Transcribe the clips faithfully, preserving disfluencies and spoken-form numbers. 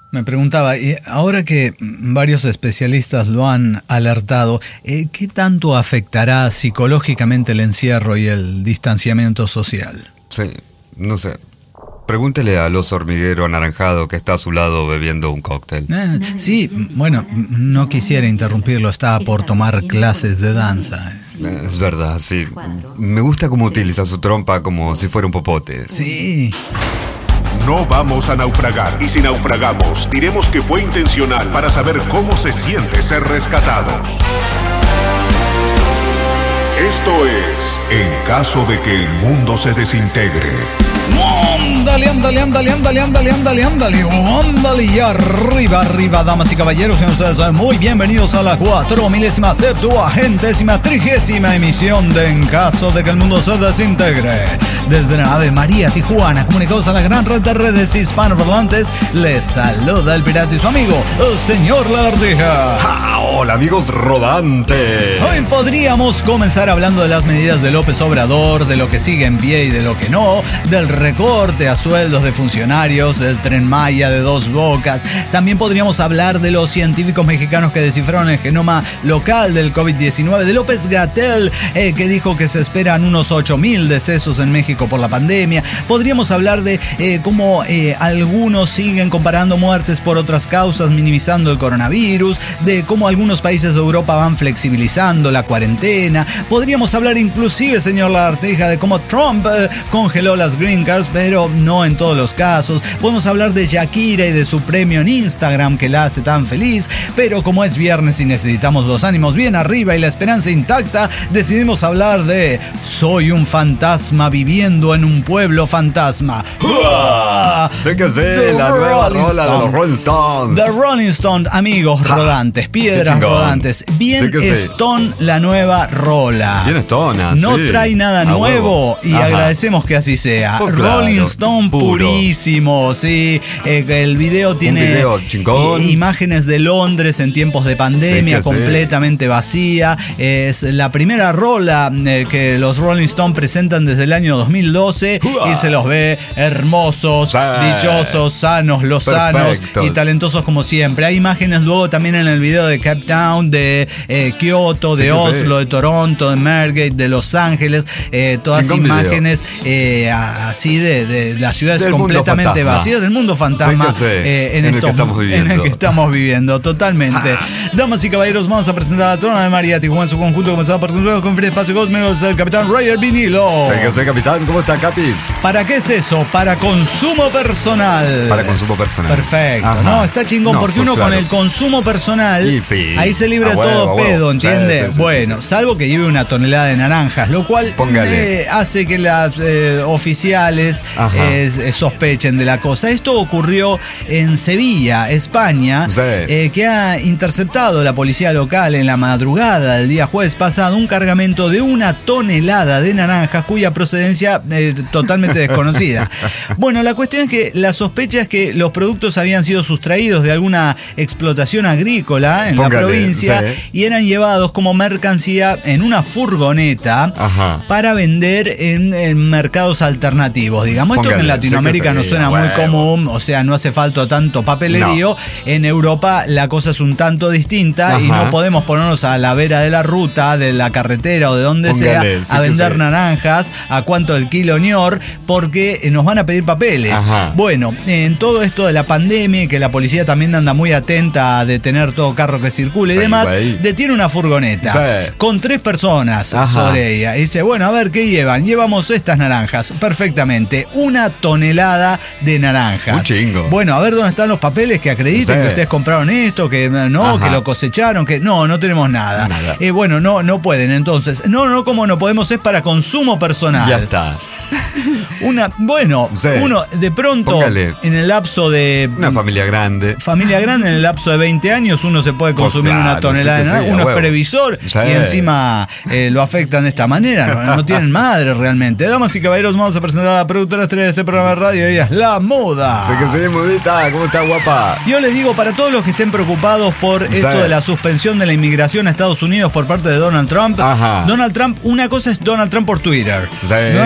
Me preguntaba, y ahora que varios especialistas lo han alertado, eh, ¿qué tanto afectará psicológicamente el encierro y el distanciamiento social? Sí, no sé. Pregúntele al oso hormiguero anaranjado que está a su lado bebiendo un cóctel. Eh, sí, bueno, no quisiera interrumpirlo, está por tomar clases de danza. Eh, es verdad, sí. Me gusta cómo utiliza su trompa como si fuera un popote. Sí. No vamos a naufragar. Y si naufragamos, diremos que fue intencional para saber cómo se siente ser rescatados. Esto es En caso de que el mundo se desintegre. Ándale, ándale, ándale, ándale, ándale, ándale, ándale, ándale, y arriba, arriba, damas y caballeros, sean ustedes muy bienvenidos a la cuatro milésima, septuagentésima, trigésima emisión de En caso de que el mundo se desintegre. Desde la nave María Tijuana, comunicados a la gran red de redes hispanoparlantes, les saluda el pirata y su amigo, el señor Lagartija. ¡Ah, hola, amigos rodantes! Hoy podríamos comenzar hablando de las medidas de López Obrador, de lo que sigue en pie y de lo que no, del recorte a sueldos de funcionarios, del Tren Maya de Dos Bocas. También podríamos hablar de los científicos mexicanos que descifraron el genoma local del COVID diecinueve, de López-Gatell, eh, que dijo que se esperan unos ocho mil decesos en México por la pandemia. Podríamos hablar de eh, cómo eh, algunos siguen comparando muertes por otras causas, minimizando el coronavirus, de cómo algunos países de Europa van flexibilizando la cuarentena. Podríamos hablar inclusive, señor Lagartija, de cómo Trump eh, congeló las green cards, pero no en todos los casos. Podemos hablar de Shakira y de su premio en Instagram que la hace tan feliz, pero como es viernes y necesitamos los ánimos bien arriba y la esperanza intacta, decidimos hablar de Soy un fantasma viviendo en un pueblo fantasma. ¡Uah! Sé que sé, la nueva rola de los Rolling Stones. The Rolling Stones, amigos ja, rodantes, piedras rodantes. Bien Stone, la nueva rola. Bien Stone, No sí. trae nada A nuevo huevo. y Ajá. agradecemos que así sea. Pues Rolling claro, Stone puro. purísimo, sí. Eh, el video tiene Un video chingón. i- imágenes de Londres en tiempos de pandemia, Sí que completamente sí. vacía. Es la primera rola eh, que los Rolling Stone presentan desde el año dos mil doce. ¡Uah! Y se los ve hermosos, Sí. dichosos, sanos, lozanos Perfectos. y talentosos como siempre. Hay imágenes luego también en el video de Cape Town, de eh, Kioto, Sí de que Oslo, sí. de Toronto, de Margate, de Los Ángeles. Eh, todas Chingón imágenes eh, así de, de las ciudades Del mundo completamente fantasma. vacías, del mundo fantasma Sí que sí, eh, en el que estos- estamos viviendo. en el que estamos viviendo, totalmente. Damas y caballeros, vamos a presentar a la trona de María Tijuana en su conjunto, comenzado por con Free Espacio Cósmico, el capitán Roger Vinilo. Sé que sé, capitán. ¿Cómo está, Capi? ¿Para qué es eso? Para consumo personal. Para consumo personal. Perfecto, Ajá. ¿no? Está chingón No, porque pues uno claro. con el consumo personal, Y sí, ahí se libra a huevo, todo a huevo. pedo, ¿entiende? Sí, sí, sí, bueno, sí, sí. salvo que lleve una tonelada de naranjas, lo cual Póngale. eh, hace que las eh, oficiales Ajá. eh, eh, sospechen de la cosa. Esto ocurrió en Sevilla, España, Sí. eh, que ha interceptado la policía local en la madrugada del día jueves pasado un cargamento de una tonelada de naranjas cuya procedencia eh, totalmente desconocida. Bueno, la cuestión es que la sospecha es que los productos habían sido sustraídos de alguna explotación agrícola en Póngale, la provincia sí. y eran llevados como mercancía en una furgoneta Ajá. para vender en, en mercados alternativos, digamos. Esto que en Póngale, Latinoamérica sí que nos sí, suena a muy huevo. común, o sea, no hace falta tanto papelerío. No. En Europa la cosa es un tanto distinta. Ajá. Y no podemos ponernos a la vera de la ruta, de la carretera o de donde Póngale, sí sea a que vender sí. naranjas a cuánto el kilo ñor, porque eh, nos van a pedir papeles. Ajá. Bueno, en todo esto de la pandemia y que la policía también anda muy atenta a detener todo carro que circule y Sí, demás, güey. detiene una furgoneta Sí. con tres personas Ajá. sobre ella. Y dice, bueno, a ver, ¿qué llevan? Llevamos estas naranjas. Perfectamente. Una tonelada de naranjas. Un chingo. Bueno, a ver dónde están los papeles que acrediten Sí. que ustedes compraron esto, que no, Ajá. que lo cosecharon, que no, no tenemos nada. Nada. Eh, bueno, no, no pueden. Entonces, no, no, como no podemos, es para consumo personal. Ya está. Una, bueno, Sí. uno de pronto, Póngale. en el lapso de Una familia grande. familia grande, en el lapso de veinte años, uno se puede Pues consumir claro, una tonelada sí de que sí, naranja, a uno es huevo. previsor Sí. y encima eh, lo afectan de esta manera. No, no tienen madre realmente. Damas y caballeros, vamos a presentar a la productora estrella de este programa de radio. Ella es La Moda. Sé que sí, mudita. ¿Cómo está, guapa? Yo les digo, para todos los que estén preocupados por esto Sí. de la suspensión de la inmigración a Estados Unidos por parte de Donald Trump, Ajá. Donald Trump, una cosa es Donald Trump por Twitter, Sí. Donald Trump por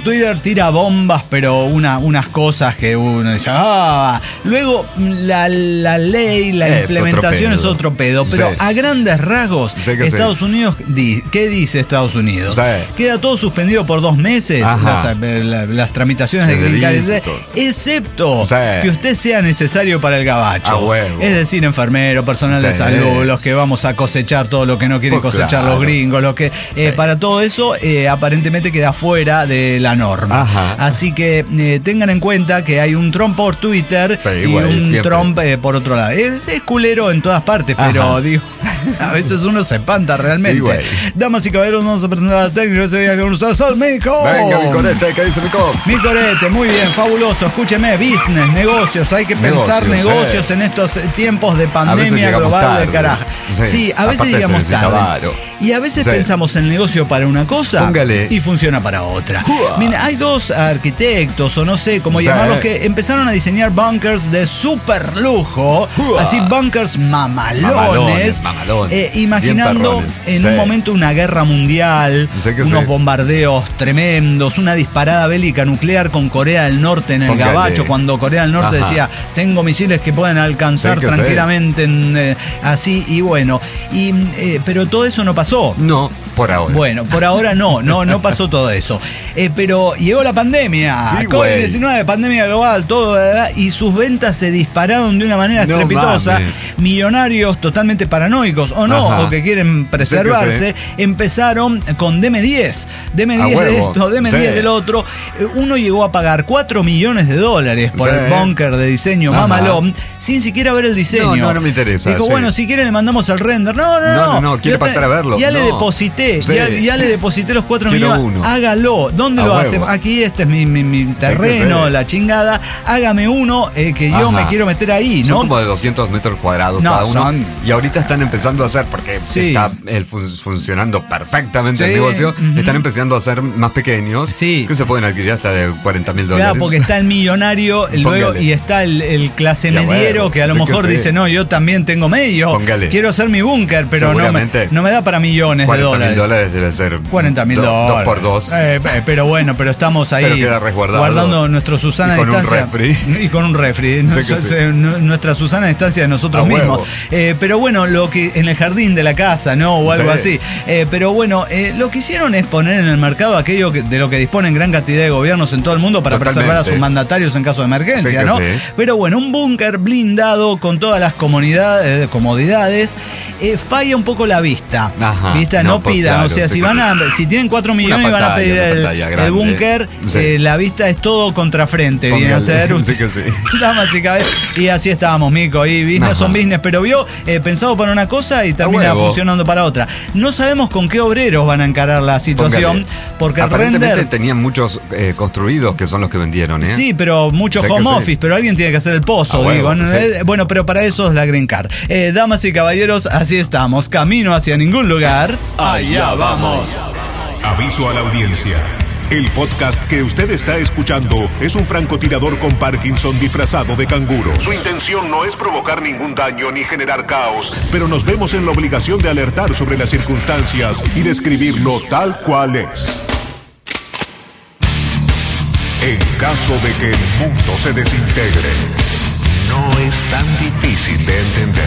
Twitter tira bombas, pero una, unas cosas que uno dice, ah. Luego, la, la ley, la es implementación otro es otro pedo. Pero sí. a grandes rasgos, Sí Estados sí. Unidos, di, ¿qué dice Estados Unidos? Sí. Queda todo suspendido por dos meses, las, las, las tramitaciones de Green Card, excepto sí. que usted sea necesario para el gabacho. A huevo. Es decir, enfermero, personal sí. de salud, los que vamos a cosechar todo lo que no quieren pues cosechar claro. los gringos, los que eh, sí. para todo eso eh, aparentemente queda fuera de la norma. Ajá. Así que eh, tengan en cuenta que hay un Trump por Twitter sí, y igual, un siempre. Trump eh, por otro lado. Es, es culero en todas partes, pero Ajá. digo, a veces uno se espanta realmente. Sí, damas y caballeros, vamos a presentar al técnico ese día con ustedes, al Mico. Venga, mi corete, ¿qué dice Mico? Mi corete, muy bien, fabuloso. Escúcheme, business, negocios, hay que pensar negocios, negocios eh. en estos tiempos de pandemia global tarde. de carajo. Sí, sí a veces Aparte llegamos tarde. Varo. Y a veces sí. pensamos en negocio para una cosa Póngale. y funciona para otra. Uah. Mira, hay dos arquitectos, o no sé cómo sí. llamarlos, que empezaron a diseñar bunkers de super lujo, Uah. así bunkers mamalones, mamalones, mamalones. Eh, imaginando en sí. un momento una guerra mundial, unos sí. bombardeos tremendos, una disparada bélica nuclear con Corea del Norte en el Póngale. gabacho, cuando Corea del Norte Ajá. decía, tengo misiles que pueden alcanzar sí, tranquilamente en, eh, así, y bueno, y, eh, pero todo eso no pasó. No, por ahora. Bueno, por ahora no, no, no pasó todo eso. Eh, pero llegó la pandemia, sí, COVID diecinueve, pandemia global, todo, ¿verdad? Y sus ventas se dispararon de una manera no estrepitosa. Mames. Millonarios totalmente paranoicos, o no, Ajá. o que quieren preservarse, sí que empezaron con D M diez. D M diez de esto, D M diez sí. del otro. Uno llegó a pagar cuatro millones de dólares por sí. el búnker de diseño Ajá. mamalón, sin siquiera ver el diseño. No, no, no me interesa. Dijo, sí. bueno, si quieren le mandamos el render. No, no, no. No, no, no, quiere pasar te, a verlo. Ya no. le deposité, sí. ya, ya le deposité los cuatro Quiero millones. Uno. Hágalo. ¿Dónde a lo huevo. hacemos? Aquí este es mi, mi, mi terreno, sí, la chingada. Hágame uno eh, que yo Ajá. me quiero meter ahí, ¿no? Son como de doscientos metros cuadrados no, cada uno. Son... Y ahorita están empezando a hacer, porque sí. está el fun funcionando perfectamente sí. el negocio, uh-huh. están empezando a hacer más pequeños, sí. que se pueden adquirir hasta de cuarenta mil dólares. Claro, porque está el millonario luego, y está el, el clase ya mediero, huevo. que a lo sí mejor dice, no, yo también tengo medio, Póngale. quiero hacer mi búnker, pero no me, no me da para millones de dólares. cuarenta mil dólares debe ser cuarenta mil dólares. Dos por dos. Eh, pero bueno, pero estamos ahí guardando nuestro Susana y con distancia. Un refri. Y con un refri. Sí Nos, sí. Nuestra Susana distancia de nosotros a mismos. Eh, pero bueno, lo que en el jardín de la casa, ¿no? O algo sí. así. Eh, pero bueno, eh, lo que hicieron es poner en el mercado aquello que, de lo que disponen gran cantidad de gobiernos en todo el mundo para Totalmente. preservar a sus mandatarios en caso de emergencia, sí ¿no? Sí. Pero bueno, un búnker blindado con todas las comodidades, comodidades eh, falla un poco la vista. Ajá, vista, no, no pues pidan. Claro, o sea, si van a, si tienen cuatro millones y van a pedir el, el búnker, sí. eh, la vista es todo contrafrente. Póngale. Viene a ser un, sí que sí. damas y caballeros. Y así estábamos, Mico. Y business Ajá. son business, pero vio, eh, pensado para una cosa y termina funcionando para otra. No sabemos con qué obreros van a encarar la situación. Póngale. Porque aparentemente render, tenían muchos eh, construidos que son los que vendieron, ¿eh? Sí, pero muchos home office, sí. pero alguien tiene que hacer el pozo, ah, digo. Bueno, sí. bueno, pero para eso es la Green Card. Eh, damas y caballeros, así estamos. Camino hacia ningún lugar. Allá vamos. Aviso a la audiencia. El podcast que usted está escuchando es un francotirador con Parkinson disfrazado de canguro. Su intención no es provocar ningún daño ni generar caos, pero nos vemos en la obligación de alertar sobre las circunstancias y describirlo tal cual es. En caso de que el mundo se desintegre, no es tan difícil de entender.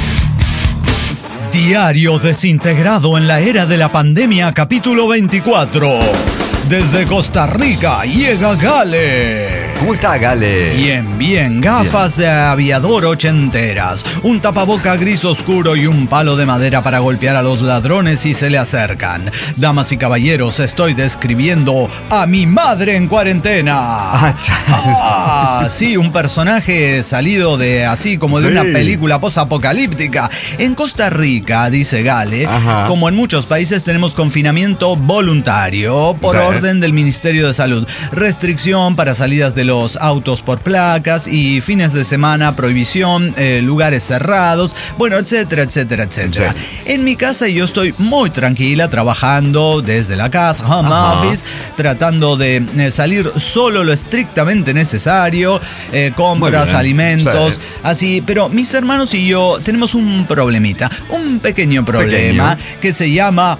Diario desintegrado en la era de la pandemia, capítulo veinticuatro. Desde Costa Rica llega Gale. ¿Cómo está, Gale? Bien, bien. Gafas bien. de aviador ochenteras, un tapaboca gris oscuro y un palo de madera para golpear a los ladrones si se le acercan. Damas y caballeros, estoy describiendo a mi madre en cuarentena. Ah, ah sí, un personaje salido de así como de sí. una película posapocalíptica. En Costa Rica, dice Gale, Ajá. como en muchos países tenemos confinamiento voluntario por sí. orden del Ministerio de Salud. Restricción para salidas de los autos por placas y fines de semana prohibición, eh, lugares cerrados, bueno, etcétera, etcétera, etcétera. Sí. En mi casa yo estoy muy tranquila trabajando desde la casa, home Ajá. office, tratando de eh, salir solo lo estrictamente necesario, eh, compras, alimentos, sí. así, pero mis hermanos y yo tenemos un problemita, un pequeño problema Pequeño. que se llama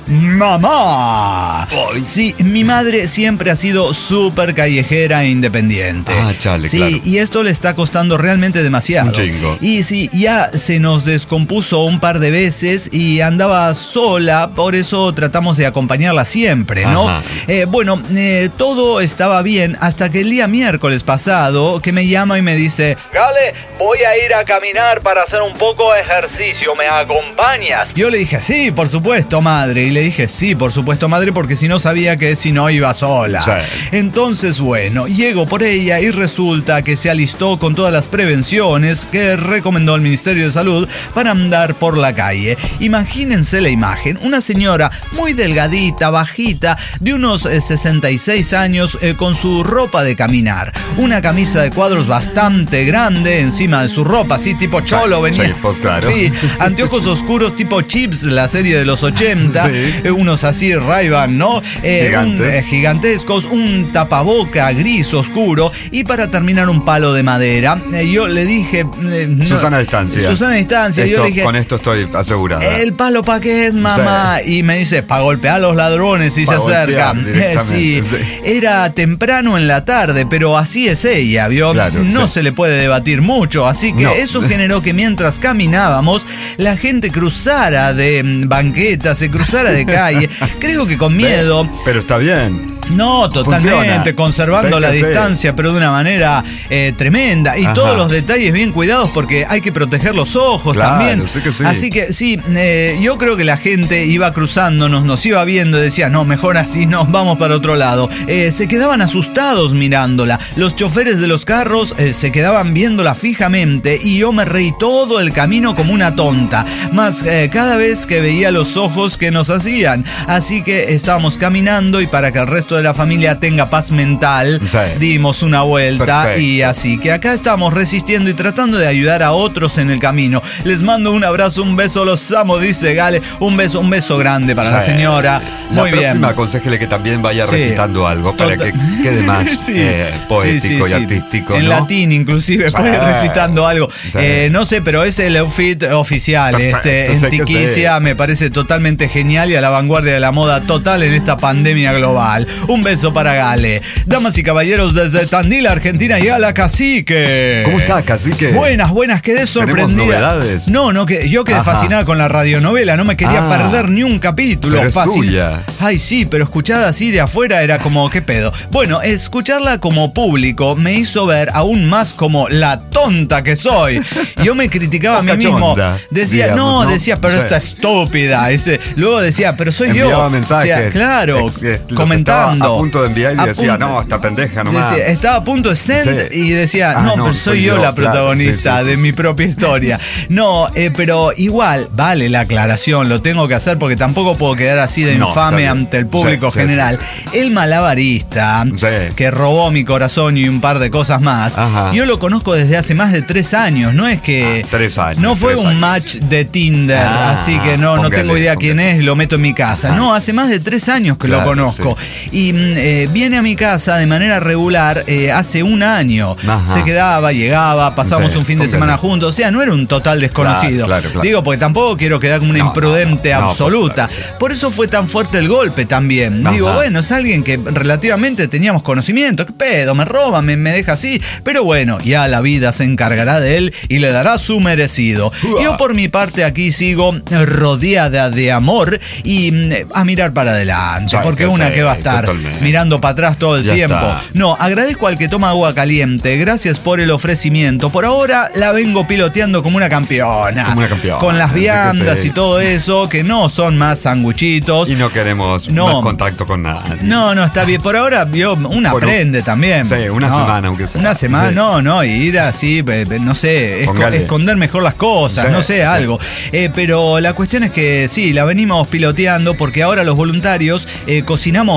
mamá. Oh, sí, mi madre siempre ha sido súper callejera e independiente. Ah, chale, sí, claro. y esto le está costando realmente demasiado. Un chingo. Y sí, ya se nos descompuso un par de veces y andaba sola, por eso tratamos de acompañarla siempre, ¿no? Eh, bueno, eh, todo estaba bien hasta que el día miércoles pasado que me llama y me dice: Gale, voy a ir a caminar para hacer un poco de ejercicio, ¿me acompañas? Yo le dije, sí, por supuesto, madre. Y le dije, sí, por supuesto, madre, porque si no sabía que si no iba sola. Sí. Entonces, bueno, llego por ella y resulta que se alistó con todas las prevenciones que recomendó el Ministerio de Salud para andar por la calle. Imagínense la imagen, una señora muy delgadita, bajita, de unos eh, sesenta y seis años, eh, con su ropa de caminar, una camisa de cuadros bastante grande encima de su ropa, así tipo cholo, venía. Sí, pues claro. Sí, anteojos oscuros tipo Chips, la serie de los ochenta, sí. eh, unos así Ray-Ban, ¿no? Eh, Gigantes. Un, eh, gigantescos, un tapaboca gris oscuro y para terminar un palo de madera. Eh, yo le dije... Eh, no, Susana Distancia. Susana Distancia. Esto, yo le dije, con esto estoy asegurada. ¿El palo para qué es, mamá? Sí. Y me dice, para golpear a los ladrones y pa se acercan. Eh, sí. sí. Era temprano en la tarde, pero así es ella, ¿vio? Claro, no sí. se le puede debatir mucho, así que no. eso generó que mientras caminábamos, la gente cruzara de banqueta, se cruzara de calle, creo que con miedo. Pero está bien. No, totalmente, Funciona. conservando la distancia, hacer? pero de una manera eh, tremenda. Y Ajá. todos los detalles bien cuidados porque hay que proteger los ojos claro, también. Sé que sí. Así que sí, eh, yo creo que la gente iba cruzándonos, nos iba viendo y decía, no, mejor así, nos vamos para otro lado. Eh, se quedaban asustados mirándola. Los choferes de los carros eh, se quedaban viéndola fijamente y yo me reí todo el camino como una tonta. Más eh, cada vez que veía los ojos que nos hacían. Así que estábamos caminando y para que el resto de la familia tenga paz mental, sí. dimos una vuelta. Perfecto. Y así que acá estamos resistiendo y tratando de ayudar a otros en el camino. Les mando un abrazo, un beso, los amo, dice Gale. Un beso, un beso grande para sí. la señora. Muy la bien. próxima aconsejele que también vaya sí. recitando algo para Total. que quede más sí. eh, poético sí, sí, y sí. artístico. En ¿no? latín inclusive, sí. puede recitando algo. Sí. Eh, no sé, pero es el outfit oficial. Perfecto, este, en Tiquicia me parece totalmente genial y a la vanguardia de la moda total en esta pandemia global. Un beso para Gale. Damas y caballeros, desde Tandil, Argentina, y a la Cacique. ¿Cómo está, Cacique? Buenas, buenas, quedé sorprendida. ¿Tenemos novedades? No, no, que yo quedé Ajá. fascinada con la radionovela, no me quería ah, perder ni un capítulo. Pero es suya. Ay, sí, pero escuchada así de afuera era como, ¿qué pedo? Bueno, escucharla como público me hizo ver aún más como la tonta que soy. Yo me criticaba a mí mismo. Decía, digamos, no, ¿no? decía, pero o sea, esta estúpida. Ese, luego decía, pero soy enviaba yo. Enviaba mensajes. O sea, claro, eh, eh, comentando. A punto de enviar y decía, no, esta pendeja nomás. Decía, estaba a punto de send sí. y decía, ah, no, no, pero soy, soy yo, yo la protagonista claro, sí, sí, de sí, mi sí. propia historia. No, eh, pero igual, vale la aclaración, lo tengo que hacer porque tampoco puedo quedar así de no, infame ante el público sí, general. Sí, sí, sí. El malabarista, sí. que robó mi corazón y un par de cosas más, Ajá. yo lo conozco desde hace más de tres años, no es que... Ah, tres años. No fue un años. match de Tinder, ah, así que no, póngale, no tengo idea póngale. quién es, lo meto en mi casa. Ajá. No, hace más de tres años que claro, lo conozco. Sí. Y eh, viene a mi casa de manera regular eh, hace un año. Ajá. Se quedaba, llegaba, pasamos sí, un fin de semana juntos. O sea, no era un total desconocido. Claro, claro, claro. Digo, porque tampoco quiero quedar como una no, imprudente no, no, absoluta. No, pues, claro, sí. Por eso fue tan fuerte el golpe también. Ajá. Digo, bueno, es alguien que relativamente teníamos conocimiento. ¿Qué pedo? Me roba, me, me deja así. Pero bueno, ya la vida se encargará de él y le dará su merecido. Uah. Yo por mi parte aquí sigo rodeada de amor y a mirar para adelante. Ya, porque una sé, que va a estar totalmente. mirando para atrás todo el ya tiempo. Está. No, agradezco al que toma agua caliente. Gracias por el ofrecimiento. Por ahora la vengo piloteando como una campeona. Como una campeona. Con las viandas y todo eso, que no son más sanguchitos. Y no queremos no. más contacto con nada. No, no, está bien. Por ahora yo, una bueno, aprende también. Sí, una no, semana aunque sea. Una semana, sí. no, no, ir así, no sé, esco, esconder mejor las cosas, sí, no sé, sí. algo. Eh, pero la cuestión es que sí, la venimos piloteando porque ahora los voluntarios eh, cocinamos rico.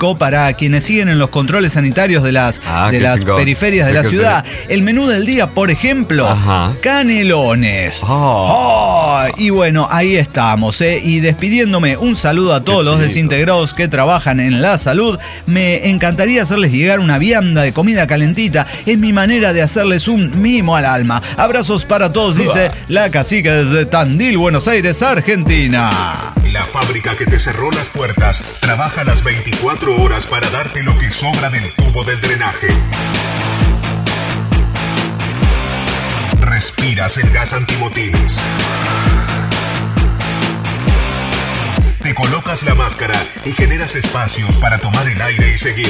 rico para quienes siguen en los controles sanitarios de las, ah, de las periferias sí, de la ciudad. Sí. El menú del día, por ejemplo, Ajá. canelones. Oh. Oh, y bueno, ahí estamos. ¿eh? Y despidiéndome, un saludo a todos Qué los chico. desintegrados que trabajan en la salud. Me encantaría hacerles llegar una vianda de comida calentita. Es mi manera de hacerles un mimo al alma. Abrazos para todos, dice la cacica desde Tandil, Buenos Aires, Argentina. La fábrica que te cerró las puertas trabaja las veinticuatro horas para darte lo que sobra del tubo del drenaje. Respiras el gas antimotines. Te colocas la máscara y generas espacios para tomar el aire y seguir.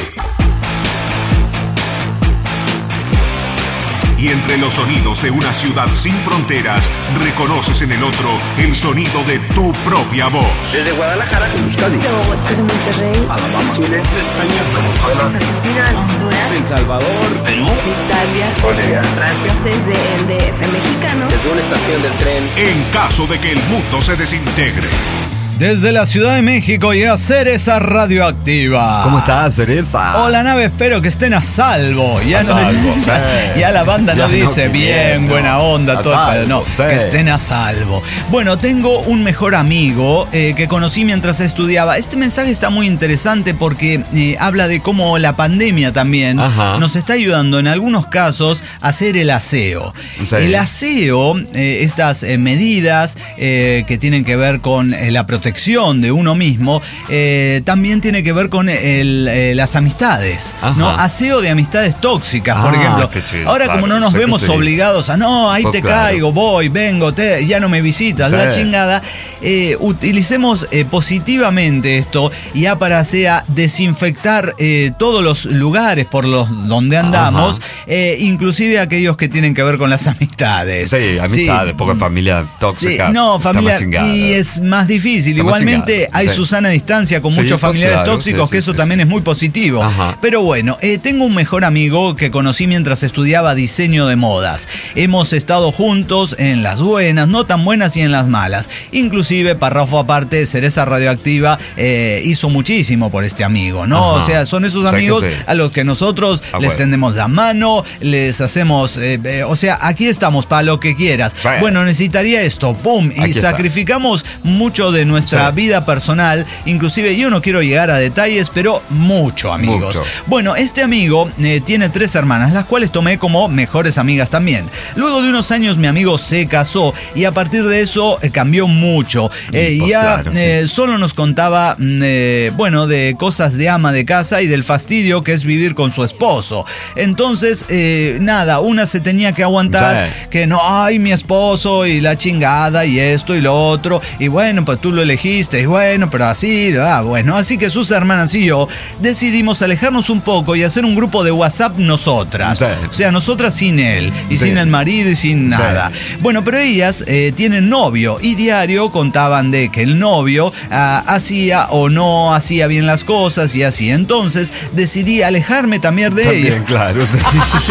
Y entre los sonidos de una ciudad sin fronteras, reconoces en el otro el sonido de tu propia voz. Desde Guadalajara, Euskadi, desde Monterrey, Alabama, Chile, España, Venezuela, Argentina, Honduras, El Salvador, Perú, Italia, Bolivia, Francia, desde el D F mexicano, desde una estación del tren. En caso de que el mundo se desintegre. Desde la Ciudad de México llega Cereza Radioactiva. ¿Cómo estás, Cereza? Hola, nave, espero que estén a salvo. Ya, a no, salvo, sí. ya la banda ya no dice no, bien, no, buena onda, todo salvo, el, no, sí. que estén a salvo. Bueno, tengo un mejor amigo eh, que conocí mientras estudiaba. Este mensaje está muy interesante porque eh, habla de cómo la pandemia también Ajá. nos está ayudando en algunos casos a hacer el aseo. Sí. El aseo, eh, estas eh, medidas eh, que tienen que ver con eh, la protección de uno mismo, eh, también tiene que ver con el, eh, las amistades, Ajá. ¿no? Aseo de amistades tóxicas, por ah, ejemplo. Chido, Ahora claro, como no nos vemos obligados a, no, ahí pues te claro. caigo, voy, vengo, te, ya no me visitas, sí. la chingada, eh, utilicemos eh, positivamente esto ya para sea desinfectar eh, todos los lugares por los donde andamos, eh, inclusive aquellos que tienen que ver con las amistades. Sí, amistades, sí. porque familia tóxica. Sí, no, familia, y es más difícil. Igualmente hay sí. Susana a distancia con sí, muchos familiares pues claro, tóxicos, sí, que eso sí, también sí. es muy positivo. Ajá. Pero bueno, eh, tengo un mejor amigo que conocí mientras estudiaba diseño de modas. Hemos estado juntos en las buenas, no tan buenas y en las malas. Inclusive, párrafo aparte, Cereza Radioactiva eh, hizo muchísimo por este amigo, ¿no? Ajá. O sea, son esos amigos sí sí. a los que nosotros ah, les bueno. tendemos la mano, les hacemos, eh, eh, o sea, aquí estamos para lo que quieras. Sí. Bueno, necesitaría esto, pum, y aquí sacrificamos está. mucho de nuestra nuestra sí. vida personal, inclusive yo no quiero llegar a detalles, pero mucho, amigos. Mucho. Bueno, este amigo eh, tiene tres hermanas, las cuales tomé como mejores amigas también. Luego de unos años mi amigo se casó y a partir de eso eh, cambió mucho. Eh, pues ya claro, eh, sí. solo nos contaba, eh, bueno, de cosas de ama de casa y del fastidio que es vivir con su esposo. Entonces, eh, nada, una se tenía que aguantar sí. que no, ay, mi esposo y la chingada y esto y lo otro, y bueno, pues tú lo elegiste y bueno, pero así, ah, bueno, así que sus hermanas y yo decidimos alejarnos un poco y hacer un grupo de WhatsApp nosotras, sí. o sea, nosotras sin él y sí. sin el marido y sin sí. nada. Bueno, pero ellas eh, tienen novio y diario contaban de que el novio ah, hacía o no hacía bien las cosas y así, entonces decidí alejarme también de también, ella. Claro, sí.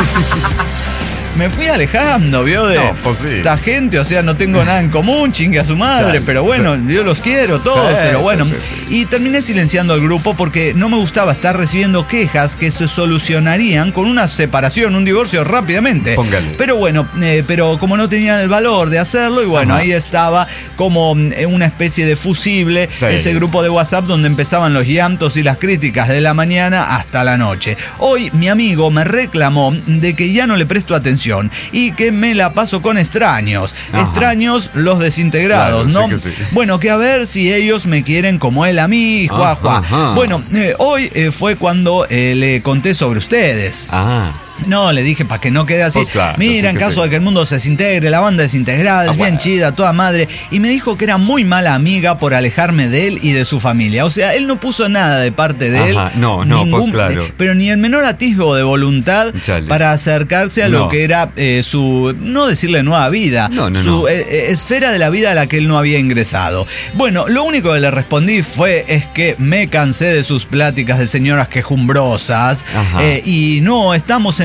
Me fui alejando, ¿vio? De no, pues sí. esta gente, o sea, no tengo nada en común, chingue a su madre, sí, pero bueno, sí. yo los quiero todos, sí, pero bueno. Sí, sí, sí. Y terminé silenciando al grupo porque no me gustaba estar recibiendo quejas que se solucionarían con una separación, un divorcio rápidamente. Póngale. Pero bueno, eh, pero como no tenían el valor de hacerlo, y bueno, Ajá. ahí estaba como eh, una especie de fusible, sí. ese grupo de WhatsApp donde empezaban los llantos y las críticas de la mañana hasta la noche. Hoy mi amigo me reclamó de que ya no le presto atención y que me la paso con extraños. Ajá. Extraños los desintegrados, claro, ¿no? Sí que sí. Bueno, que a ver si ellos me quieren como él a mí, juá, juá. Bueno, eh, hoy eh, fue cuando eh, le conté sobre ustedes. Ajá. No, le dije para que no quede así. Pues claro, Mira, sí en caso sí. de que el mundo se desintegre, la banda desintegrada, es ah, bien bueno. chida, toda madre. Y me dijo que era muy mala amiga por alejarme de él y de su familia. O sea, él no puso nada de parte de Ajá, él. no, no, ningún, pues claro. Pero ni el menor atisbo de voluntad Chale. para acercarse a no. lo que era eh, su, no decirle nueva vida, no, no, su no. Eh, esfera de la vida a la que él no había ingresado. Bueno, lo único que le respondí fue es que me cansé de sus pláticas de señoras quejumbrosas eh, y no, estamos en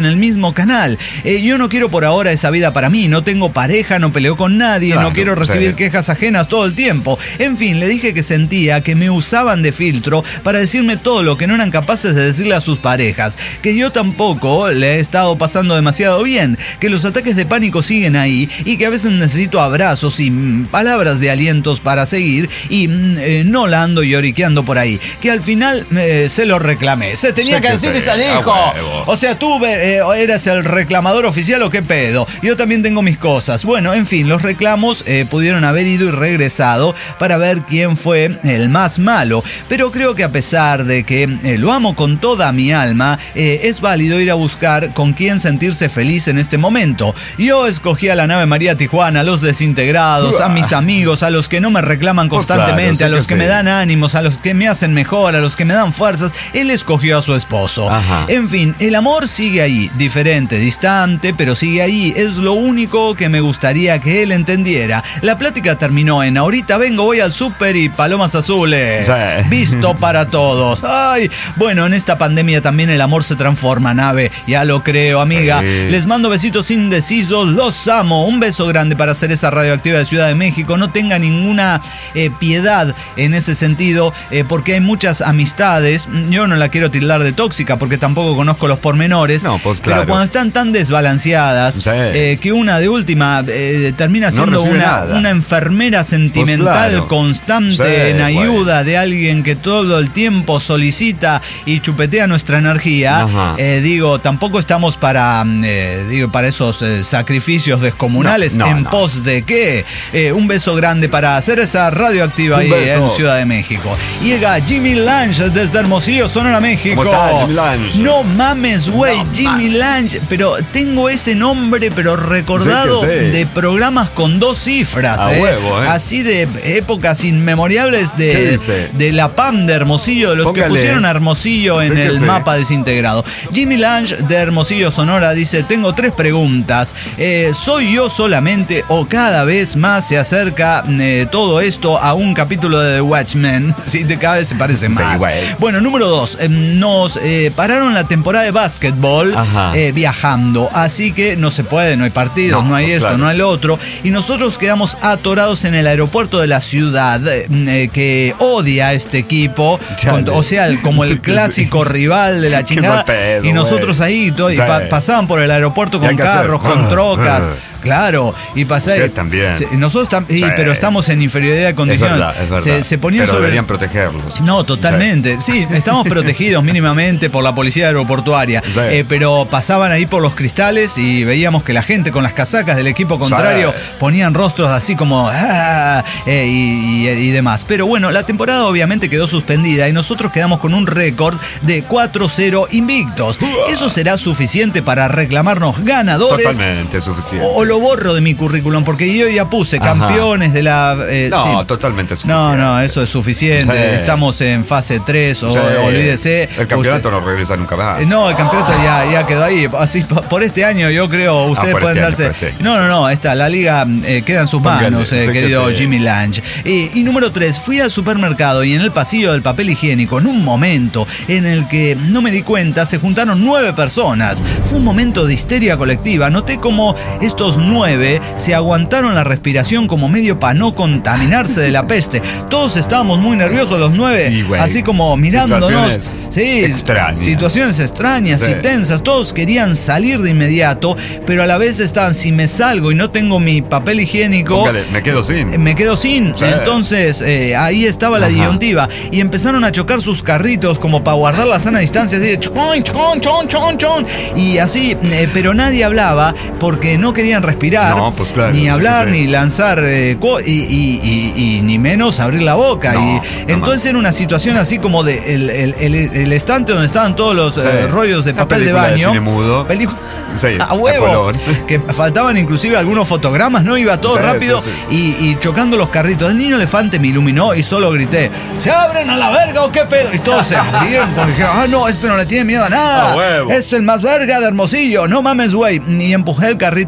el mismo canal. Eh, yo no quiero por ahora esa vida para mí, no tengo pareja, no peleo con nadie, claro, no quiero recibir sí. quejas ajenas todo el tiempo. En fin, le dije que sentía que me usaban de filtro para decirme todo lo que no eran capaces de decirle a sus parejas, que yo tampoco le he estado pasando demasiado bien, que los ataques de pánico siguen ahí y que a veces necesito abrazos y mm, palabras de alientos para seguir y mm, eh, no la ando lloriqueando por ahí, que al final eh, se lo reclamé. Se tenía sé que, que decir que se dijo. O sea, tú eh, eras el reclamador oficial o qué pedo. Yo también tengo mis cosas. Bueno, en fin, los reclamos eh, pudieron haber ido y regresado para ver quién fue el más malo, pero creo que a pesar de que eh, lo amo con toda mi alma, eh, es válido ir a buscar con quién sentirse feliz en este momento. Yo escogí a la nave María Tijuana, a los desintegrados, a mis amigos, a los que no me reclaman constantemente, pues claro, a los que, que me dan ánimos, a los que me hacen mejor, a los que me dan fuerzas. Él escogió a su esposo. Ajá. En fin, el amor sigue ahí, diferente, distante, pero sigue ahí. Es lo único que me gustaría que él entendiera. La plática terminó en ahorita vengo, voy al súper y palomas azules. Sí. Visto para todos. Ay, bueno, en esta pandemia también el amor se transforma, nave. Ya lo creo, amiga. Sí. Les mando besitos indecisos, los amo. Un beso grande para hacer esa radioactiva de Ciudad de México. No tenga ninguna eh, piedad en ese sentido, eh, porque hay muchas amistades. Yo no la quiero tildar de tóxica porque tampoco conozco los pormenores. No, pues claro. Pero cuando están tan desbalanceadas, sí. eh, que una de última eh, termina siendo no una, una enfermera sentimental pues claro. constante sí, en ayuda bueno. de alguien que todo el tiempo solicita y chupetea nuestra energía. Eh, digo, tampoco estamos para, eh, digo, para esos eh, sacrificios descomunales. No, no, en no. pos de qué. Eh, un beso grande para hacer esa radioactiva un ahí beso. en Ciudad de México. Llega Jimmy Lange desde Hermosillo, Sonora, México. ¿Cómo está, Jimmy Lange? No mames, güey, no, Jimmy Lange. Pero tengo ese nombre, pero recordado sí sí. de programas con dos cifras. A eh. huevo, eh. Así de épocas inmemoriales de, de la P A M de Hermosillo, de los Póngale. que pusieron a Hermosillo en sí el sí. mapa desintegrado. Jimmy Lange de Hermosillo, Sonora, dice: tengo tres preguntas. Eh, ¿Soy yo solamente o cada vez más se acerca eh, todo esto a un capítulo de The Watchmen? Sí, de cada vez se parece más. Sí, bueno, número dos. Eh, nos eh, pararon la temporada de básquetbol eh, viajando, así que no se puede, no hay partidos, no, no hay pues esto, claro. no hay lo otro. Y nosotros quedamos atorados en el aeropuerto de la ciudad eh, que odia a este equipo, con, o sea, el, como el clásico sí. rival de la chingada. Pedo, y nosotros wey. ahí todo, sí. y pa- pasaban por el aeropuerto con carros, hacer? con trocas. Claro, y pasáis. también. Se, nosotros también, sí, sí. pero estamos en inferioridad de condiciones. Es verdad, es verdad. Se, se ponían pero sobre. Deberían protegerlos. No, totalmente. Sí, sí estamos protegidos mínimamente por la policía aeroportuaria. Sí. Eh, pero pasaban ahí por los cristales y veíamos que la gente con las casacas del equipo contrario sí. ponían rostros así como. Ah, eh, y, y, y demás. Pero bueno, la temporada obviamente quedó suspendida y nosotros quedamos con un récord de cuatro cero invictos. ¿Eso será suficiente para reclamarnos ganadores? Totalmente suficiente. O, lo borro de mi currículum porque yo ya puse Ajá. campeones de la... Eh, no, sí. totalmente suficiente. No, no, eso es suficiente. Sí. Estamos en fase tres, o, sí. olvídese. El campeonato usted, no regresa nunca más. No, el campeonato ya, ya quedó ahí. Así, por este año yo creo ustedes ah, pueden este darse... Año, este no, no, no, está, la liga eh, queda en sus manos, eh, querido Jimmy Lange. Y, y número tres, fui al supermercado y en el pasillo del papel higiénico, en un momento en el que no me di cuenta, se juntaron nueve personas. Fue un momento de histeria colectiva. Noté como estos nueve se aguantaron la respiración como medio para no contaminarse de la peste. Todos estábamos muy nerviosos los nueve, sí, así como mirándonos. Situaciones sí, extrañas. Situaciones extrañas sí. y tensas. Todos querían salir de inmediato, pero a la vez estaban, si me salgo y no tengo mi papel higiénico, Póngale, me quedo sin. Me quedo sin. Sí. Entonces, eh, ahí estaba la Ajá. disyuntiva. Y empezaron a chocar sus carritos como para guardar la sana distancia, así de chon, chon, chon, chon, chon. Y así, eh, pero nadie hablaba porque no querían respirar. No, pues claro, ni hablar, sí, sí. ni lanzar, eh, co- y, y, y, y ni menos abrir la boca. No, y no entonces más. Era una situación así como de el, el, el, el estante donde estaban todos los sí. eh, rollos de papel de baño. De cine mudo. Película sí, a huevo. Que faltaban inclusive algunos fotogramas, ¿no? Iba todo sí, rápido sí, sí. Y, y chocando los carritos. El niño elefante me iluminó y solo grité: ¿se abren a la verga o qué pedo? Y todos se abrieron porque dijeron: ah, no, este no le tiene miedo a nada. A huevo. Es el más verga de Hermosillo. No mames, güey. Y empujé el carrito lo más rápido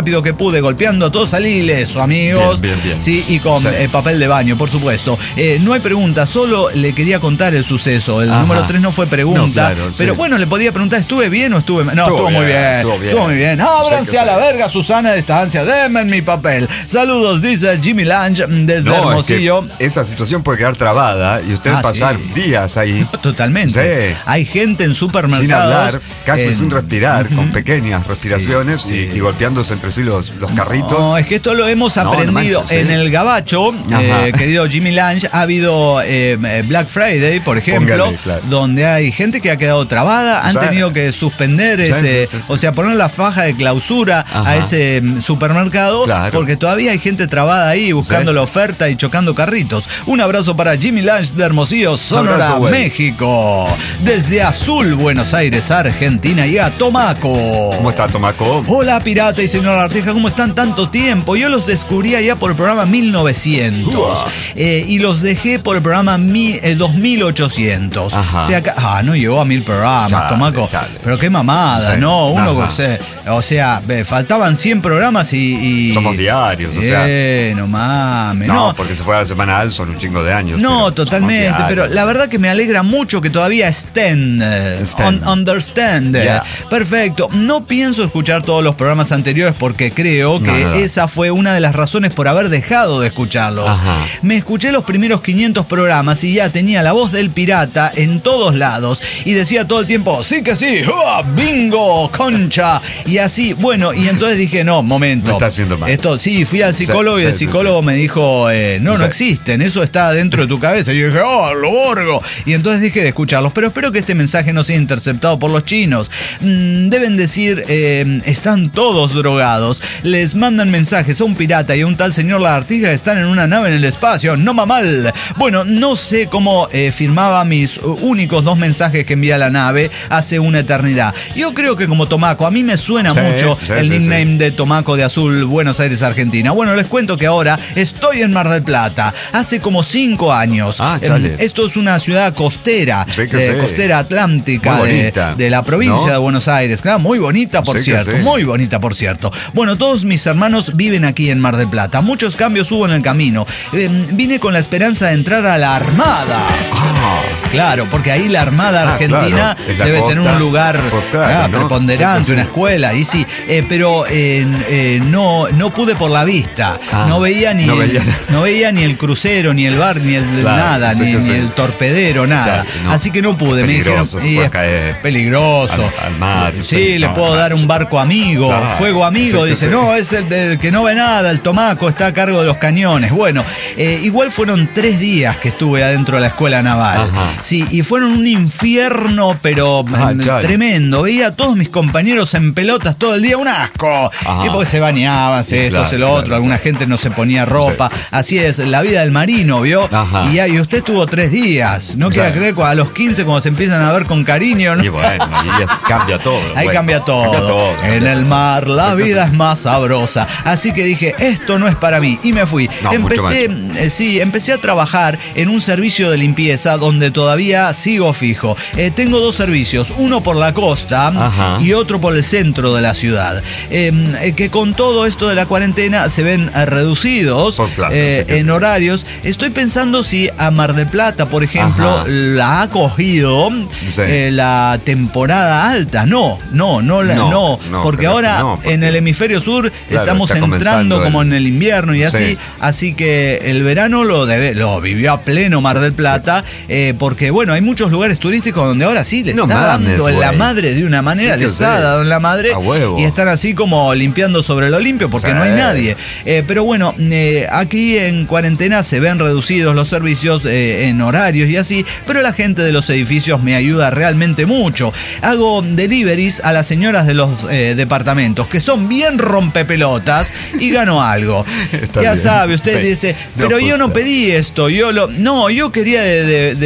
rápido que pude, golpeando a todos al ileso, amigos. Bien, bien, bien. Sí, y con Sí. eh, papel de baño, por supuesto. Eh, no hay pregunta, solo le quería contar el suceso. El Ajá. número tres no fue pregunta. No, claro, pero sí. bueno, le podía preguntar, ¿estuve bien o estuve mal? No, estuvo, Estuvo muy bien, bien. estuvo bien. Estuvo muy bien. Ábranse Sé que a la sí. verga, Susana, de distancia. Denme mi papel. Saludos, dice Jimmy Lange desde No, Hermosillo. es que esa situación puede quedar trabada y usted Ah, pasar sí. días ahí. Totalmente. Sí. Hay gente en supermercados. Sin hablar, casi en- sin respirar, Ujú. con pequeñas respiraciones Sí, sí. Y, y golpeándose entre sí los, los carritos. No, es que esto lo hemos No, no aprendido manches, en sí. el Gabacho, Ajá. eh, querido Jimmy Lange. Ha habido eh, Black Friday, por ejemplo, Póngale, claro. donde hay gente que ha quedado trabada, han Sí. tenido que suspender Sí, ese, sí, sí, sí. o sea, poner la faja de clausura Ajá. a ese mm, supermercado, Claro. porque todavía hay gente trabada ahí buscando Sí. la oferta y chocando carritos. Un abrazo para Jimmy Lange de Hermosillo, Sonora, Abrazo, güey. México. Desde Azul, Buenos Aires, Argentina, y a Tomaco. ¿Cómo está, Tomaco? Hola, Pirata y señora Arteja, ¿cómo están tanto tiempo? Yo los descubrí allá por el programa mil novecientos Uah. eh, y los dejé por el programa mi, eh, dos mil ochocientos. Ajá. O sea, que- ah, no llegó a mil programas, Chale, Tomaco. chale. Pero qué mamada, Sí, ¿no? Uno, ajá. o sea, o sea, ve, faltaban cien programas y... y- Somos diarios, o sea. Eh, no mames, No, no. porque se fue a la semanal, son un chingo de años. No, pero totalmente, somos pero diarios. la verdad que me alegra mucho que todavía estén, eh, Estén. un- understand. eh. Yeah. Perfecto. No pienso escuchar todos los programas anteriores porque creo que No, no, no. esa fue una de las razones por haber dejado de escucharlos. Ajá. Me escuché los primeros quinientos programas y ya tenía la voz del pirata en todos lados y decía todo el tiempo, sí que sí, ¡Uah! Bingo, concha, y así, bueno, y entonces dije, no, momento. Me está haciendo mal. Esto, sí, fui al psicólogo Sí, y el sí, sí, psicólogo me dijo, eh, no, no Sí. existen, eso está dentro de tu cabeza. Y yo dije, oh, lo borgo. Y entonces dejé de escucharlos, pero espero que este mensaje no sea interceptado por los chinos. Mm, deben decir, eh, están todos drogados. Les mandan mensajes a un pirata y a un tal señor Lagartija que están en una nave en el espacio. No mamal. Bueno, no sé cómo eh, firmaba mis uh, únicos dos mensajes que envía la nave hace una eternidad. Yo creo que como Tomaco, a mí me suena Sí, mucho sí, el sí, nickname sí. de Tomaco de Azul, Buenos Aires, Argentina. Bueno, les cuento que ahora estoy en Mar del Plata. Hace como cinco años. Ah, Em, chale. Esto es una ciudad costera, Sí que eh, sí. costera atlántica Muy de, bonita, de la provincia ¿no? de Buenos Aires. Claro, muy bonita, por Sí que cierto. sí. Muy bonita, por cierto. Bueno, todos mis hermanos viven aquí en Mar del Plata. Muchos cambios hubo en el camino. Em, vine con la esperanza de entrar a la Armada. Ah, Claro, porque ahí la Armada Ah, Argentina claro, es la debe costa, tener un lugar pues claro, ah, ¿no? preponderante, Sí, sí. una escuela, y sí, eh, pero eh, eh, no, no pude por la vista, Ah, no veía ni no veía. no veía ni el crucero, ni el bar, ni el Claro, nada, sí ni, que ni sí. el torpedero, nada. Claro, no. Así que no pude. Me dijeron, Peligroso, se y puede es caer peligroso. al- al mar, Sí, sí, le no, puedo no. dar un barco amigo, Claro, fuego amigo. sí que Dice, sí. no, es el, el que no ve nada, el Tomaco está a cargo de los cañones. Bueno, eh, igual fueron tres días que estuve adentro de la escuela naval. Ajá. Sí, y fueron un infierno, pero Ah, mm, chale. tremendo. Veía a todos mis compañeros en pelotas todo el día, un asco. Ajá. Y porque se bañaban, se esto, Claro, se lo claro, otro, alguna gente no se ponía ropa. Sí, sí, sí. Así es, la vida del marino, ¿vio? Ajá. Y, ahí usted estuvo tres días. No Sí. quiera creer que a los quince, cuando se empiezan a ver con cariño, ¿no? y bueno, ahí ya cambia todo. Ahí bueno, cambia todo. cambia todo, En cambia el todo. mar la Sí que vida sí. es más sabrosa. Así que dije, esto no es para mí. Y me fui. No, mucho empecé, eh, sí, empecé a trabajar en un servicio de limpieza donde todavía sigo fijo. Eh, tengo dos servicios, uno por la costa Ajá. y otro por el centro de la ciudad. Eh, eh, que con todo esto de la cuarentena se ven eh, reducidos Pues claro, eh, sí que en sí. horarios. Estoy pensando si a Mar del Plata, por ejemplo, Ajá. la ha cogido Sí. eh, la temporada alta. No, no, no, la- No, no, no, porque pero ahora no, porque- en el hemisferio sur Claro, estamos está entrando comenzando como el- en el invierno y así, Sí. así que el verano lo debe, lo vivió a pleno Mar del Plata, eh, porque bueno, hay muchos lugares turísticos donde ahora sí les No está mames, dando en la güey. madre de una manera, Sí que les sí. ha dado en la madre A huevo. y están así como limpiando sobre lo limpio porque Sí. no hay nadie. Eh, pero bueno, eh, aquí en cuarentena se ven reducidos los servicios eh, en horarios y así, pero la gente de los edificios me ayuda realmente mucho. Hago deliveries a las señoras de los eh, departamentos, que son bien rompepelotas, y gano algo. Está ya bien. sabe, usted Sí. dice, No, pero yo no justo. pedí esto, yo lo... No, yo quería de, de- de- de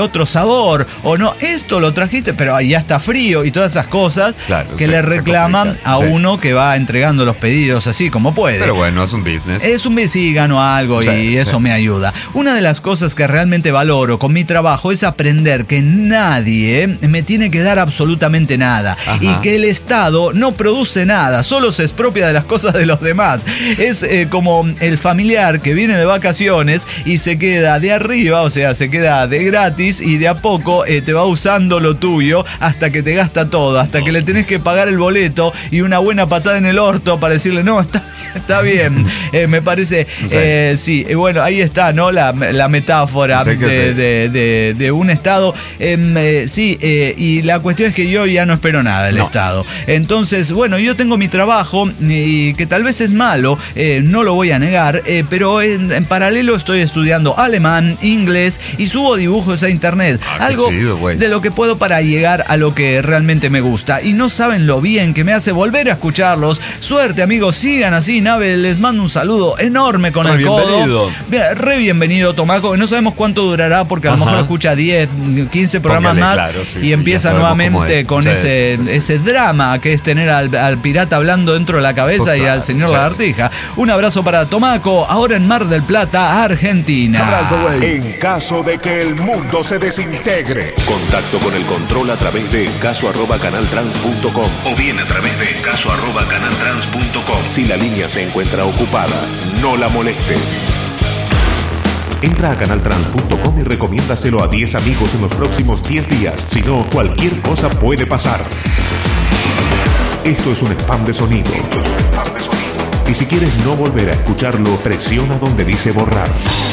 otro sabor, o no, esto lo trajiste, pero ya está frío y todas esas cosas claro, que se, le reclaman a sí. uno que va entregando los pedidos así como puede. Pero bueno, es un business. Es un business, sí, gano algo sí, y eso sí. me ayuda. Una de las cosas que realmente valoro con mi trabajo es aprender que nadie me tiene que dar absolutamente nada. Ajá. Y que el Estado no produce nada, solo se expropia de las cosas de los demás. Es eh, como el familiar que viene de vacaciones y se queda de arriba, o sea, se queda de gratis y de a poco eh, te va usando lo tuyo hasta que te gasta todo, hasta que le tenés que pagar el boleto y una buena patada en el orto para decirle, no, está, está bien. Eh, me parece, eh, sí, eh, bueno, ahí está, ¿no? La, la metáfora de, de, de, de, de un Estado. Eh, eh, sí, eh, y la cuestión es que yo ya no espero nada del no. Estado. Entonces, bueno, yo tengo mi trabajo y que tal vez es malo, eh, no lo voy a negar, eh, pero en, en paralelo estoy estudiando alemán, inglés y subo dibujos a internet. Ah, algo chido, de lo que puedo para llegar a lo que realmente me gusta. Y no saben lo bien que me hace volver a escucharlos. Suerte, amigos, sigan así. Nave, les mando un saludo enorme con el codo. Bien, re bienvenido, Tomaco. No sabemos cuánto durará porque a lo Ajá. mejor escucha diez, quince programas Póngale, más claro, sí, y sí, empieza nuevamente con sí, ese, sí, sí, sí. ese drama que es tener al, al pirata hablando dentro de la cabeza pues y claro, al señor sí. Lagartija. Un abrazo para Tomaco, ahora en Mar del Plata, Argentina. Abrazo, güey. En caso de que el mundo se desintegre, contacto con el control a través de caso arroba canaltrans punto com o bien a través de caso arroba canaltrans punto com. Si la línea se encuentra ocupada, no la moleste. Entra a canaltrans punto com y recomiéndaselo a diez amigos en los próximos diez días. Si no, cualquier cosa puede pasar. Esto es un spam de sonido. Esto es un spam de sonido. Y si quieres no volver a escucharlo, presiona donde dice borrar.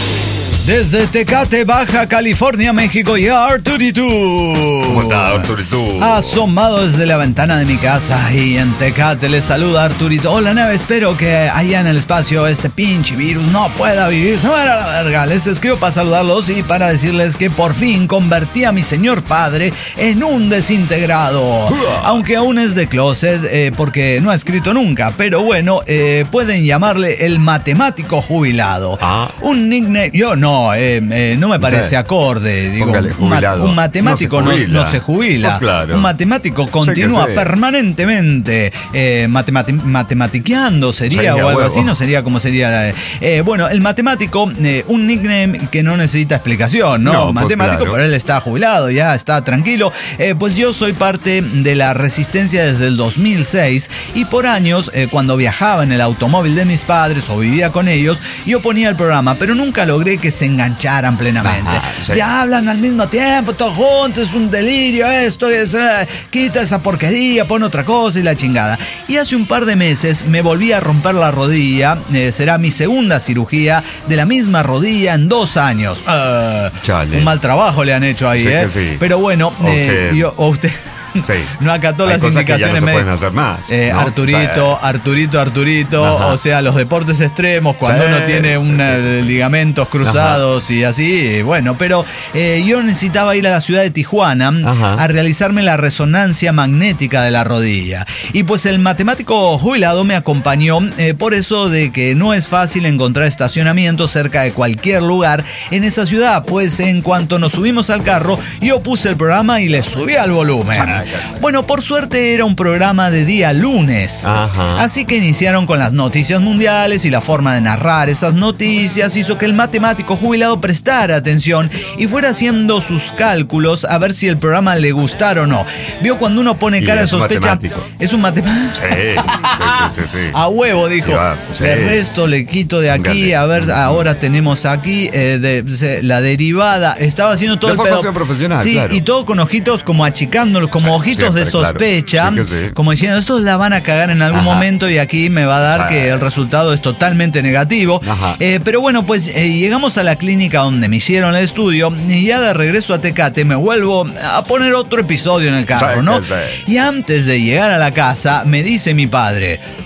Desde Tecate, Baja California, México, y Arturito. ¿Cómo está, Arturito? Asomado desde la ventana de mi casa y en Tecate les saluda Arturito. Hola, Nave, espero que allá en el espacio este pinche virus no pueda vivir. Se va a la verga. Les escribo para saludarlos y para decirles que por fin convertí a mi señor padre en un desintegrado. Aunque aún es de closet eh, porque no ha escrito nunca. Pero bueno, eh, pueden llamarle el matemático jubilado. Ah. Un nickname, yo no. No, eh, eh, no me parece sí. acorde. Digo, un, ma- un matemático no se jubila. No, no se jubila. Pues claro. Un matemático continúa sí permanentemente eh, matemati- matematiqueando, sería, sería o algo huevo. Así, no sería como sería. Eh, bueno, el matemático, eh, un nickname que no necesita explicación, ¿no? no matemático, pues claro. Pero él está jubilado, ya está tranquilo. Eh, pues yo soy parte de la resistencia desde el dos mil seis y por años, eh, cuando viajaba en el automóvil de mis padres o vivía con ellos, yo ponía el programa, pero nunca logré que se engancharan plenamente. Ajá, sí. Se hablan al mismo tiempo, todos juntos, es un delirio esto, es, eh, quita esa porquería, pon otra cosa y la chingada. Y hace un par de meses me volví a romper la rodilla, eh, será mi segunda cirugía de la misma rodilla en dos años. Uh, un mal trabajo le han hecho ahí, sí, ¿eh? Sí. Pero bueno, eh, yo, o usted... Sí. No acató las indicaciones. No se pueden hacer más. Eh, ¿no? Arturito, o sea, Arturito, Arturito. Ajá. O sea, los deportes extremos, cuando sí, uno tiene un sí, sí. ligamentos cruzados ajá. y así. Bueno, pero eh, yo necesitaba ir a la ciudad de Tijuana ajá. a realizarme la resonancia magnética de la rodilla. Y pues el matemático jubilado me acompañó eh, por eso de que no es fácil encontrar estacionamiento cerca de cualquier lugar en esa ciudad. Pues en cuanto nos subimos al carro, yo puse el programa y le subí al volumen. Bueno, por suerte era un programa de día lunes. Ajá. Así que iniciaron con las noticias mundiales y la forma de narrar esas noticias hizo que el matemático jubilado prestara atención y fuera haciendo sus cálculos a ver si el programa le gustara o no. Vio cuando uno pone cara de sospecha. Matemático. Es un matemático. Sí, sí, sí, sí, sí. A huevo, dijo. Va, sí. El resto le quito de aquí. A ver, ahora tenemos aquí eh, de, de, la derivada. Estaba haciendo todo la el formación pedo. Profesional, sí, claro. Y todo con ojitos como achicándolos, como ojitos siempre, de sospecha, claro. sí sí. como diciendo, estos la van a cagar en algún Ajá. momento y aquí me va a dar Ajá. que el resultado es totalmente negativo. Eh, pero bueno, pues eh, llegamos a la clínica donde me hicieron el estudio y ya de regreso a Tecate me vuelvo a poner otro episodio en el carro, sí, ¿no? Sí. Y antes de llegar a la casa me dice mi padre,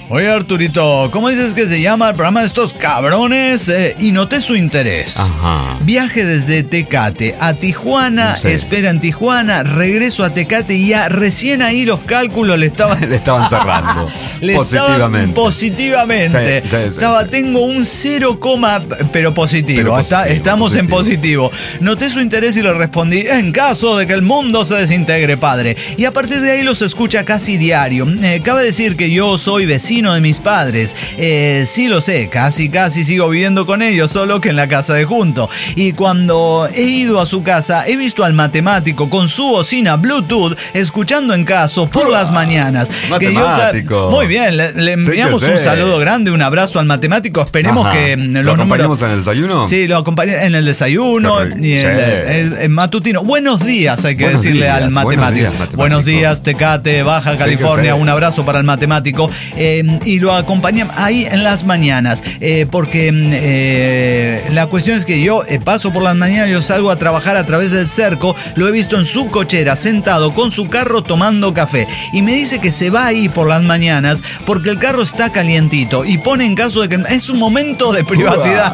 Oye, Arturito, ¿cómo dices que se llama el programa de estos cabrones? Eh, y noté su interés. Ajá. Viaje desde Tecate a Tijuana, No sé. espera en Tijuana, regreso a Tecate y ya recién ahí los cálculos le estaban... Le estaban cerrando. Le Positivamente. estaban positivamente. Sí, sí, sí, Estaba, sí. tengo un cero, pero positivo. Pero Está- positivo, estamos en positivo. positivo. Noté su interés y le respondí, en caso de que el mundo se desintegre, padre. Y a partir de ahí los escucha casi diario. Eh, cabe decir que yo soy vecino de mis padres. Eh, sí lo sé, casi casi sigo viviendo con ellos, solo que en la casa de junto. Y cuando he ido a su casa, he visto al matemático con su bocina Bluetooth escuchando en caso por las mañanas. Que yo, o sea, Matemático. muy bien, le, le Sí que enviamos sé. un saludo grande, un abrazo al matemático. Esperemos Ajá. que mm, ¿Lo los acompañamos números... en el desayuno? Sí, lo acompañé en el desayuno Qué rico. y en Sí. el, el- el matutino. Buenos días, hay que Buenos decirle días, al buenos matemático. días, matemático. Buenos días, Tecate, Baja Sí que California. sé. Un abrazo para el matemático. Eh, y lo acompañé ahí en las mañanas. eh, porque mm, eh, la cuestión es que yo eh, paso por las mañanas, yo salgo a trabajar a través del cerco. Lo he visto en su cochera, sentado con su carro tomando café. Y me dice que se va ahí por las mañanas porque el carro está calientito. Y pone en caso de que es un momento de privacidad.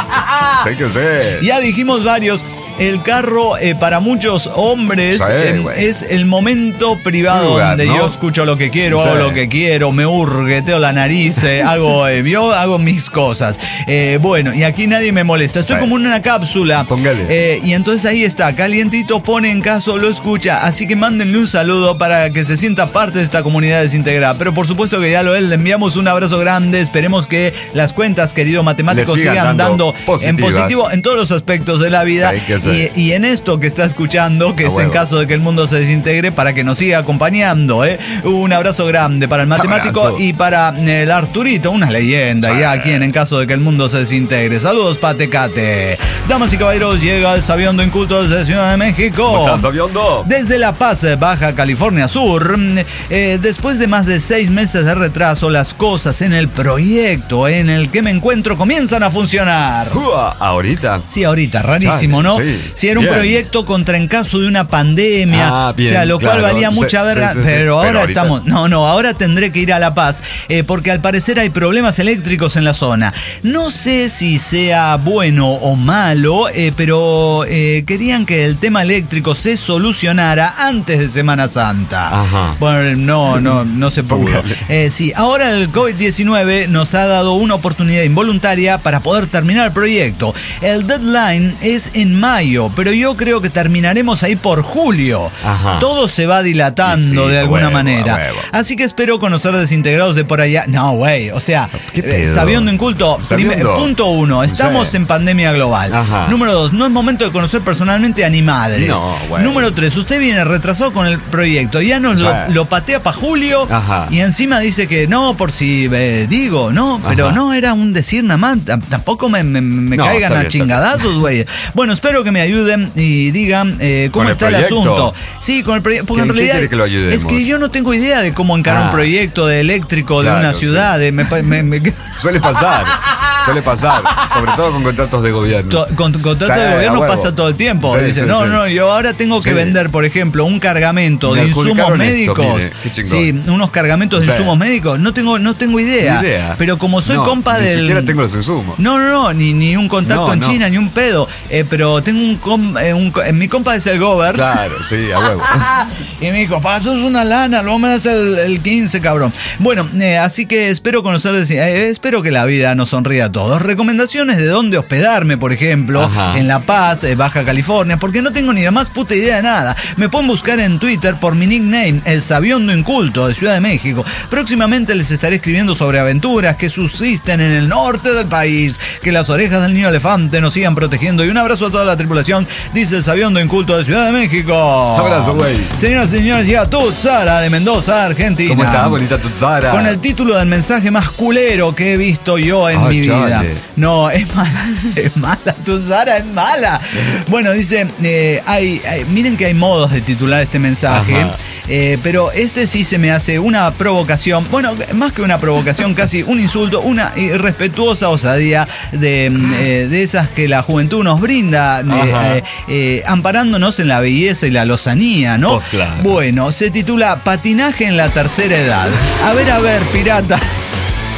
Sé que sé. Ya dijimos varios. El carro eh, para muchos hombres Sí, eh, güey. es el momento privado Un lugar, donde ¿no? yo escucho lo que quiero, Sí. hago lo que quiero, me hurgueteo la nariz, eh, hago, eh, yo hago mis cosas. Eh, bueno, y aquí nadie me molesta. Estoy Sí. como en una cápsula. Póngale. Eh, y entonces ahí está, calientito, pone en caso, lo escucha. Así que mándenle un saludo para que se sienta parte de esta comunidad desintegrada. Pero por supuesto que ya lo es, le enviamos un abrazo grande. Esperemos que las cuentas, querido matemático, Le sigan sigan dando dando en positivas. positivo en todos los aspectos de la vida. Sí, que sí. Y, y en esto que está escuchando, que A es en huevo. caso de que el mundo se desintegre, para que nos siga acompañando. ¿eh? Un abrazo grande para el matemático Abrazo. y para el Arturito, una leyenda Sí. ya aquí en, en caso de que el mundo se desintegre. Saludos, Patecate. Damas y caballeros, llega el Sabiondo Inculto desde Ciudad de México. ¿Cómo estás, Sabiondo? Desde La Paz, Baja California Sur, eh, después de más de seis meses de retraso, las cosas en el proyecto en el que me encuentro comienzan a funcionar. Ua, ahorita. Sí, ahorita, rarísimo, Chale, ¿no? sí, Si era un bien. proyecto contra en caso de una pandemia, Ah, bien, o sea, lo cual claro. valía Sí, mucha sí, verga, sí, sí, pero pero ahora ahorita- estamos, no, no, ahora tendré que ir a La Paz, eh, porque al parecer hay problemas eléctricos en la zona. No sé si sea bueno o malo, eh, pero eh, querían que el tema eléctrico se solucionara antes de Semana Santa. Ajá. Bueno, no, no, no se pudo. Póngale. Eh, sí, ahora el COVID diecinueve nos ha dado una oportunidad involuntaria para poder terminar el proyecto. El deadline es en mayo, pero yo creo que terminaremos ahí por julio. Ajá. Todo se va dilatando Y sí, de a alguna huevo, manera. a huevo. Así que espero conocer desintegrados de por allá. No, güey, o sea, ¿Qué eh, pedo? Sabiondo Inculto, Sabiondo. prim- punto uno, estamos Sí. en pandemia global. Ajá. Número dos, no es momento de conocer personalmente a ni madres. No, güey. Número tres, usted viene retrasado con el proyecto, ya nos Sí. lo, lo patea para julio. Ajá. Y encima dice que no, por si eh, digo, no, pero Ajá. no era un decir nada más. Tam- Tampoco me, me- me No, caigan está a bien, está bien. chingadazos, güey. Bueno, espero que me ayuden y digan eh, cómo ¿Con el está el, proyecto? asunto. Sí, con el proyecto. Porque ¿Qué- en qué realidad quiere que lo ayudemos? es que yo no tengo idea de cómo encarar Ah. un proyecto de eléctrico de Claro, una sí. ciudad. de- me pa- me- me- Suele pasar. Suele pasar. Sobre todo con contratos de gobierno. To- Con contrato Sí, de a gobierno huevo. pasa todo el tiempo. Sí, Dice, sí, no, sí. no, yo ahora tengo que Sí. vender, por ejemplo, un cargamento Me de insumos adjudicaron esto, médicos. mire, qué chingón. Sí, unos cargamentos de Sí. insumos médicos. No tengo, no tengo idea. Ni idea. Pero como soy No, compa ni del. siquiera tengo los insumos. No, no, no, ni, ni un contacto No, en no. China, ni un pedo. Eh, pero tengo un, com- eh, un co- eh, mi compa es el gober. Claro, sí, a huevo. Y me dijo, pa, eso es una lana, luego me das el, el quince, cabrón. Bueno, eh, así que espero conocer, eh, espero que la vida nos sonría a todos. Recomendaciones de dónde hospedarme, por ejemplo, Ajá. en La Paz, eh, Baja California, porque no tengo ni la más puta idea de nada. Me pueden buscar en Twitter por mi nickname, El Sabiondo Inculto, de Ciudad de México. Próximamente les estaré escribiendo sobre aventuras que subsisten en el norte del país. Que las orejas del niño elefante nos sigan protegiendo. Y un abrazo a toda la tripulación, dice El Sabiondo Inculto de Ciudad de México. Abrazo, güey. Señoras y señores, llega Tutsara de Mendoza, Argentina. ¿Cómo estás, bonita Tutsara? Con el título del mensaje más culero que he visto yo en Ah, mi vida. chale. No, es mala, es mala, Tutsara es mala. Bueno, dice, eh, hay, hay- miren que hay modos de titular este mensaje, Ajá. eh, pero este sí se me hace una provocación, bueno, más que una provocación, casi un insulto, una irrespetuosa osadía de, eh, de esas que la juventud nos brinda, eh, Ajá. eh, eh, amparándonos en la belleza y la lozanía, ¿no? Pues claro. Bueno, se titula Patinaje en la tercera edad. A ver, a ver, pirata.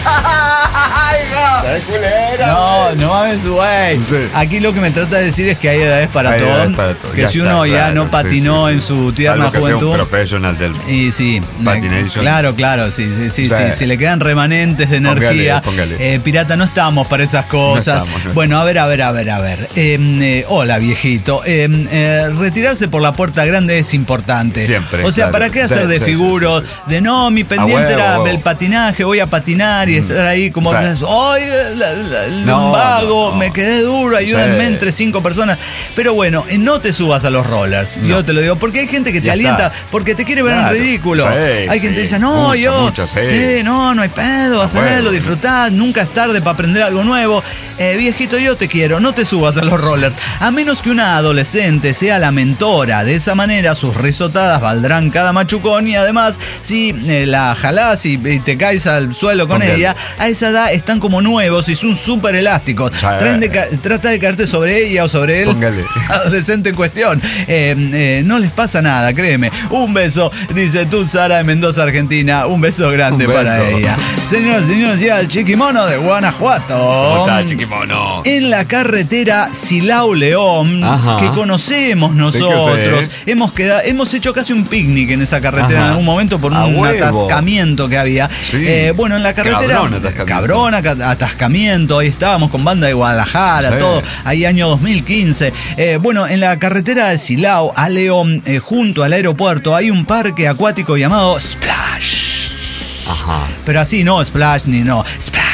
No, no mames, güey. Sí. Aquí lo que me trata de decir es que hay edades para hay todo. Edades para todo. Que ya si está, uno ya claro, no patinó sí, sí, sí. en su tierna Salvo juventud. Que sea un profesional del y sí, patination. Claro, claro, sí, sí, sí, sí. Si le quedan remanentes de energía. Póngale, póngale. Eh, pirata, no estamos para esas cosas. No estamos, no. Bueno, a ver, a ver, a ver, a ver. Eh, eh, hola, viejito. Eh, eh, retirarse por la puerta grande es importante. Siempre. O sea, claro. ¿para qué hacer sí, de sí, figuros? Sí, sí, sí. De no, mi pendiente huevo, era huevo. el patinaje, voy a patinar y estar ahí como. Sí. ¡Ay, el No, lumbago! no, no. Me quedé duro, ayúdenme Sí. entre cinco personas. Pero bueno, no te subas a los rollers. No. Yo te lo digo, porque hay gente que te Ya alienta está. porque te quiere ver Claro. en ridículo. Sí, hay quien sí. te dice, no, Mucho, yo. mucho, sí. sí, no, no hay pedo, Ah, hacerlo, bueno. disfrutar, nunca es tarde para aprender algo nuevo. Eh, viejito, yo te quiero, no te subas a los rollers. A menos que una adolescente sea la mentora. De esa manera, sus risotadas valdrán cada machucón y además, si eh, la jalás y, y te caes al suelo con Póngale. ella, a esa edad están como nuevos y son súper elásticos. Sí. Traen de ca- trata de caerte sobre ella o sobre él. Póngale. Adolescente en cuestión. Eh, eh, no les pasa nada, créeme. Un beso, dice tú, Sara de Mendoza, Argentina. Un beso grande Un beso. para ella. Señoras y señores, llega el Chiquimono de Guanajuato. ¿Cómo está, Chiquimono? En la carretera Silao-León, Ajá. que conocemos Sí que nosotros. sé. Hemos, quedado, hemos hecho casi un picnic en esa carretera Ajá. en algún momento por A un huevo. atascamiento que había. Sí. Eh, bueno, en la carretera. Cabrón atascamiento. Cabrón aca- atascamiento. Ahí estábamos con banda de Guadalajara, Sí. todo. Ahí año dos mil quince. Eh, bueno, en la carretera de Silao a León, eh, junto al aeropuerto, hay un parque acuático llamado Splash. Ajá. Pero así no, Splash ni no. Splash.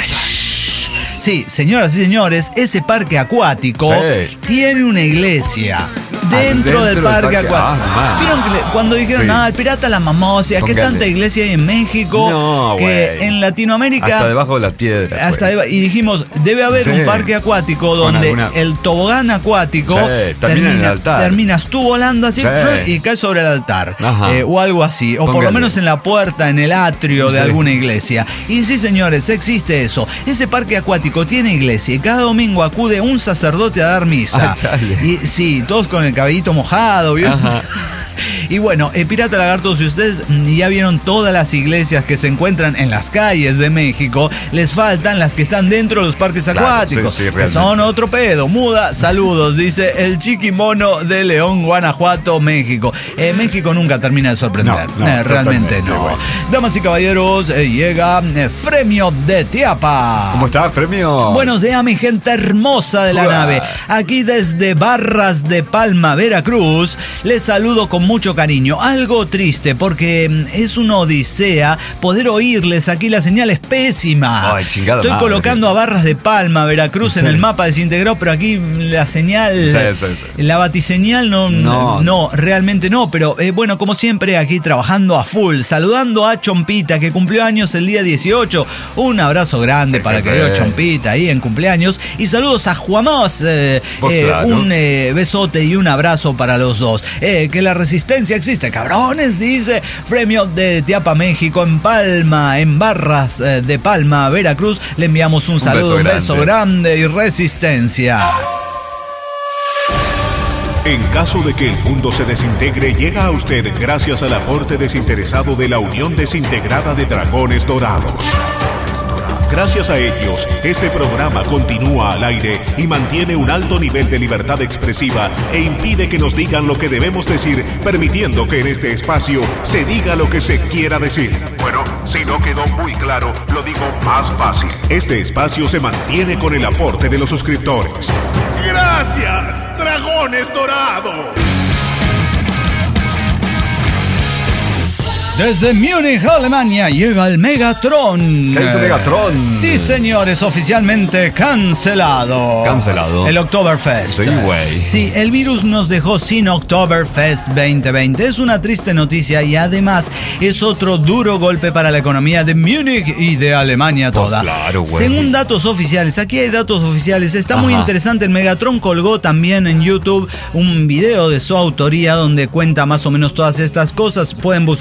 Sí, señoras y señores, ese parque acuático Sí. tiene una iglesia. Dentro, dentro del del parque, parque. acuático. Ah, man. ¿Vieron que le- cuando dijeron, Sí. ah, el pirata la mamó? O sea, ¿qué Póngale. tanta iglesia hay en México? No, que güey. en Latinoamérica. Hasta debajo de las piedras. Hasta güey. deba- y dijimos, debe haber Sí. un parque acuático Con donde alguna- el tobogán acuático Sí, termina en el altar. terminas tú volando así Sí. y caes sobre el altar. Ajá. Eh, o algo así. O por lo Póngale. menos en la puerta, en el atrio de Sí. alguna iglesia. Y sí, señores, existe eso. Ese parque acuático tiene iglesia y cada domingo acude un sacerdote a dar misa. Ah, chale. Y sí, todos con el cabellito mojado, ¿vieron? Ajá. Y bueno, eh, Pirata Lagarto, si ustedes ya vieron todas las iglesias que se encuentran en las calles de México, les faltan las que están dentro de los parques Claro, acuáticos, sí, sí, que realmente. son otro pedo. Muda, saludos, dice el Chiquimono de León, Guanajuato, México. Eh, México nunca termina de sorprender, No, no, Eh, realmente totalmente, no. güey. Damas y caballeros, eh, llega eh, Fremio de Tiapa. ¿Cómo está, Fremio? Buenos días, mi gente hermosa de la Uah. nave. Aquí desde Barras de Palma, Veracruz, les saludo con mucho cariño. Algo triste porque mm, es una odisea poder oírles. Aquí la señal es pésima. Ay, chingada Estoy madre. colocando a Barras de Palma, Veracruz, Sí. en el mapa desintegrado, pero aquí la señal, Sí, sí, sí. la batiseñal no, no, No. realmente no. Pero eh, bueno, como siempre, aquí trabajando a full, saludando a Chompita, que cumplió años el día dieciocho. Un abrazo grande Sí, para que querido sí. Chompita ahí en cumpleaños. Y saludos a Juamos. Eh, Pues eh, claro. un eh, besote y un abrazo para los dos. Eh, que la resistencia existe, cabrones, dice Fremio de Tiapa, México, en Palma, en Barras eh, de Palma, Veracruz. Le enviamos un saludo, beso un beso grande. grande y resistencia. En caso de que el mundo se desintegre, llega a usted gracias al aporte desinteresado de la Unión Desintegrada de Dragones Dorados. Gracias a ellos, este programa continúa al aire y mantiene un alto nivel de libertad expresiva e impide que nos digan lo que debemos decir, permitiendo que en este espacio se diga lo que se quiera decir. Bueno, si no quedó muy claro, lo digo más fácil. Este espacio se mantiene con el aporte de los suscriptores. ¡Gracias, Dragones Dorados! Desde Múnich, Alemania, llega el Megatron. ¿Qué dice Megatron? Sí, señores, oficialmente cancelado. Cancelado. El Oktoberfest. Sí, güey. Sí, el virus nos dejó sin Oktoberfest veinte veinte. Es una triste noticia y además es otro duro golpe para la economía de Múnich y de Alemania Pues toda. claro, güey. Según datos oficiales, aquí hay datos oficiales. Está muy Ajá. interesante. El Megatron colgó también en YouTube un video de su autoría donde cuenta más o menos todas estas cosas. Pueden buscarlo por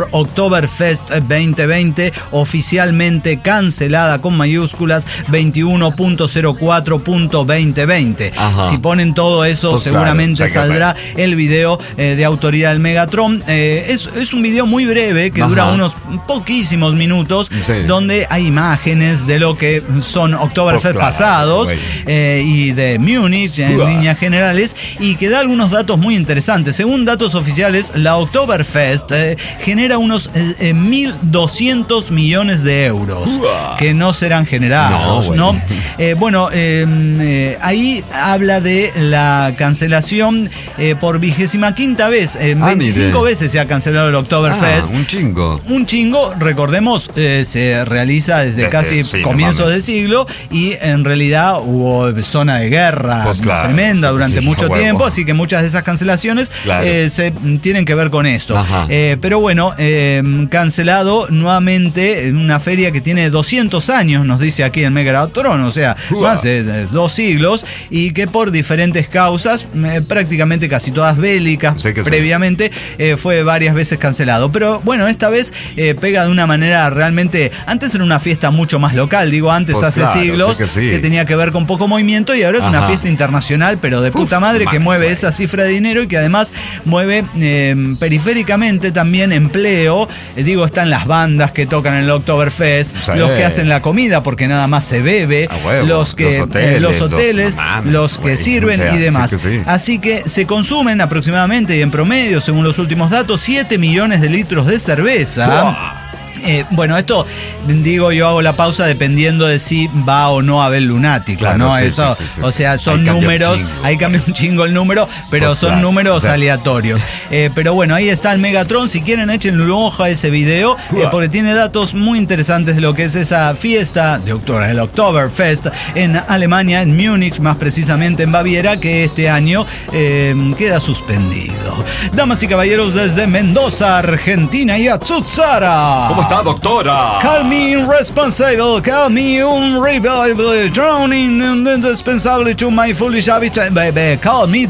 por Oktoberfest veinte veinte, oficialmente cancelada con mayúsculas veintiuno punto cero cuatro punto veinte veinte. Ajá. Si ponen todo eso, pues seguramente claro, saldrá el video eh, de autoría del Megatron. Eh, es, es un video muy breve que Ajá. dura unos poquísimos minutos, sí. donde hay imágenes de lo que son Oktoberfest pues claro, pasados eh, y de Múnich en Uah. líneas generales, y que da algunos datos muy interesantes. Según datos oficiales, la Oktoberfest eh, genera unos eh, mil doscientos millones de euros Uah. que no serán generados, ¿no? ¿no? Eh, bueno, eh, eh, ahí habla de la cancelación eh, por vigésima quinta vez. Eh, ah, veinticinco mire. veces se ha cancelado el Oktoberfest. Ah, un chingo. Un chingo, recordemos, eh, se realiza desde, desde casi sí, comienzos no del siglo, y en realidad hubo zona de guerra pues claro, tremenda sí, durante sí, mucho huevo. tiempo, así que muchas de esas cancelaciones claro. eh, se tienen que ver con esto. Eh, pero bueno, eh, cancelado nuevamente en una feria que tiene doscientos años, nos dice aquí el Megatron, o sea, Uah. más de, de dos siglos, y que por diferentes causas, eh, prácticamente casi todas bélicas, sí previamente, eh, fue varias veces cancelado. Pero bueno, esta vez eh, pega de una manera realmente. Antes era una fiesta mucho más local, digo, antes pues hace claro, siglos, sí que, sí. que tenía que ver con poco movimiento, y ahora Ajá. es una fiesta internacional, pero de Uf, puta madre, que mueve way. esa cifra de dinero, y que además mueve eh, periféricamente también empleo. Eh, digo, están las bandas que tocan en el Oktoberfest, o sea, los que hacen la comida porque nada más se bebe, huevo, los que los hoteles, eh, los, hoteles, los, mames, los que sirven o sea, y demás. Sí que sí. Así que se consumen aproximadamente, y en promedio, según los últimos datos, siete millones de litros de cerveza. ¡Wow! Eh, bueno, esto, digo, yo hago la pausa dependiendo de si va o no a haber lunático, claro, ¿no? Sí, Eso, sí, sí, sí, o sea, son ahí números, ahí cambia un chingo el número, pero pues son claro, números o sea, aleatorios. Eh, pero bueno, ahí está el Megatron. Si quieren, échenle un ojo a ese video, eh, porque tiene datos muy interesantes de lo que es esa fiesta de octubre, el Oktoberfest en Alemania, en Múnich, más precisamente en Baviera, que este año eh, queda suspendido. Damas y caballeros, desde Mendoza, Argentina, y a Tsutsara. ¿Cómo está, doctora? Call me irresponsible, call me unreliable, drowning indispensable to my foolish habits, baby, call me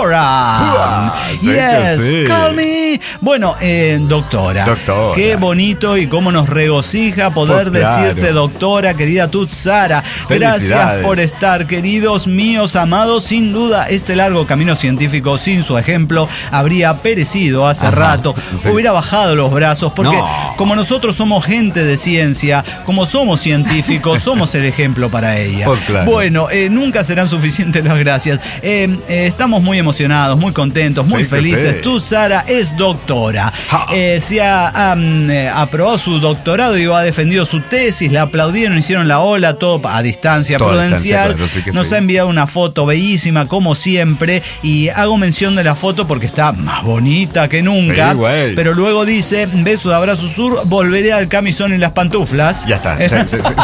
doctora. Sí yes, sí. call me. Bueno, eh, doctora, doctora, qué bonito y cómo nos regocija poder pues decirte claro. doctora, querida Tsutsara. Gracias por estar, queridos míos amados. Sin duda, este largo camino científico sin su ejemplo habría perecido hace Ajá, rato. Sí. Hubiera bajado los brazos, porque no. como nosotros somos gente de ciencia, como somos científicos, somos el ejemplo para ella. Pues claro. Bueno, eh, nunca serán suficientes las gracias. Eh, eh, estamos muy emocionados, muy contentos, muy sí, felices. Sí. Tsutsara es doctora. Eh, se ha um, eh, aprobado su doctorado y ha defendido su tesis. La aplaudieron, hicieron la ola, todo a distancia Toda prudencial. Distancia, claro, sí Nos sí. ha enviado una foto bellísima, como siempre. Y hago mención de la foto porque está más bonita que nunca. Sí, pero luego dice: beso de abrazo sur, volveré al camisón y las pantuflas. Ya está. Sí, sí, sí.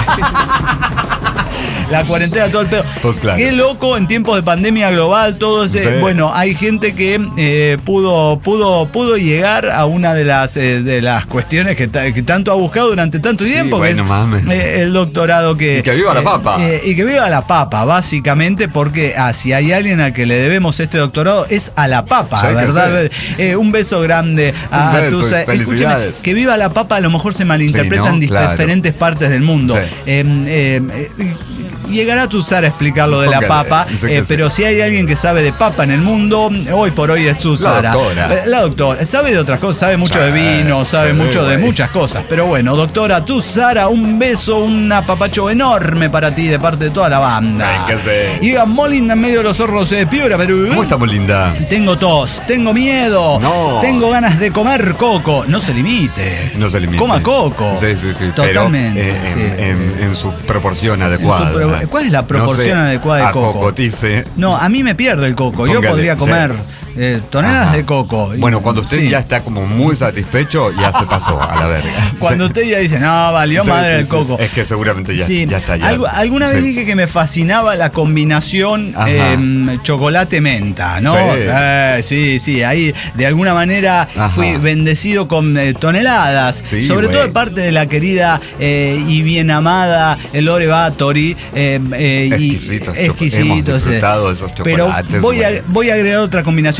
La cuarentena, todo el pedo. Pues claro. Qué loco en tiempos de pandemia global, todo ese. Sí. Bueno, hay gente que eh, pudo, pudo, pudo llegar a una de las eh, de las cuestiones que, ta, que tanto ha buscado durante tanto tiempo, sí, bueno, que es mames. Eh, el doctorado que. Y que viva eh, la papa. Eh, y que viva la papa, básicamente, porque ah, si hay alguien al que le debemos este doctorado es a la papa, sí, ¿verdad? Eh, un beso grande a, un beso, a tus. Eh, felicidades. Escúcheme, que viva la papa a lo mejor se malinterpreta sí, ¿no? en diferentes claro. partes del mundo. Sí. Eh, eh, eh, Llegará a Tsutsara a explicar lo de la papa, eh, pero si hay alguien que sabe de papa en el mundo, hoy por hoy es Tsutsara. La doctora. La doctora. Sabe de otras cosas, sabe mucho sí, de vino, sabe sí, mucho de güey. muchas cosas. Pero bueno, doctora Tsutsara, un beso, un apapacho enorme para ti de parte de toda la banda. Sí, que sé. Y Molinda en medio de los hornos de Piura, Perú. ¿Cómo está Molinda? Tengo tos, tengo miedo, no. tengo ganas de comer coco. No se limite. No se limite. Coma coco. Sí, sí, sí. Totalmente. Pero, eh, sí. en, en, en su proporción adecuada. Su pro... ¿Cuál es la proporción no sé, adecuada de coco? Acocotice. No, a mí me pierde el coco. Póngale, yo podría comer sí. eh, toneladas Ajá. de coco. Bueno, cuando usted sí. ya está como muy satisfecho, ya se pasó a la verga. Cuando sí. usted ya dice, no, valió sí, madre sí, el sí, coco. Es que seguramente ya, sí. ya está. Ya. Algu alguna sí. vez dije que me fascinaba la combinación eh, chocolate-menta, ¿no? Sí. Eh, sí, sí. Ahí de alguna manera Ajá. fui bendecido con eh, toneladas. Sí, sobre güey. todo de parte de la querida eh, y bien amada Lore Bathory. Eh, eh, exquisitos. Y, exquisitos. Hemos disfrutado esos chocolates. Pero voy a, voy a agregar otra combinación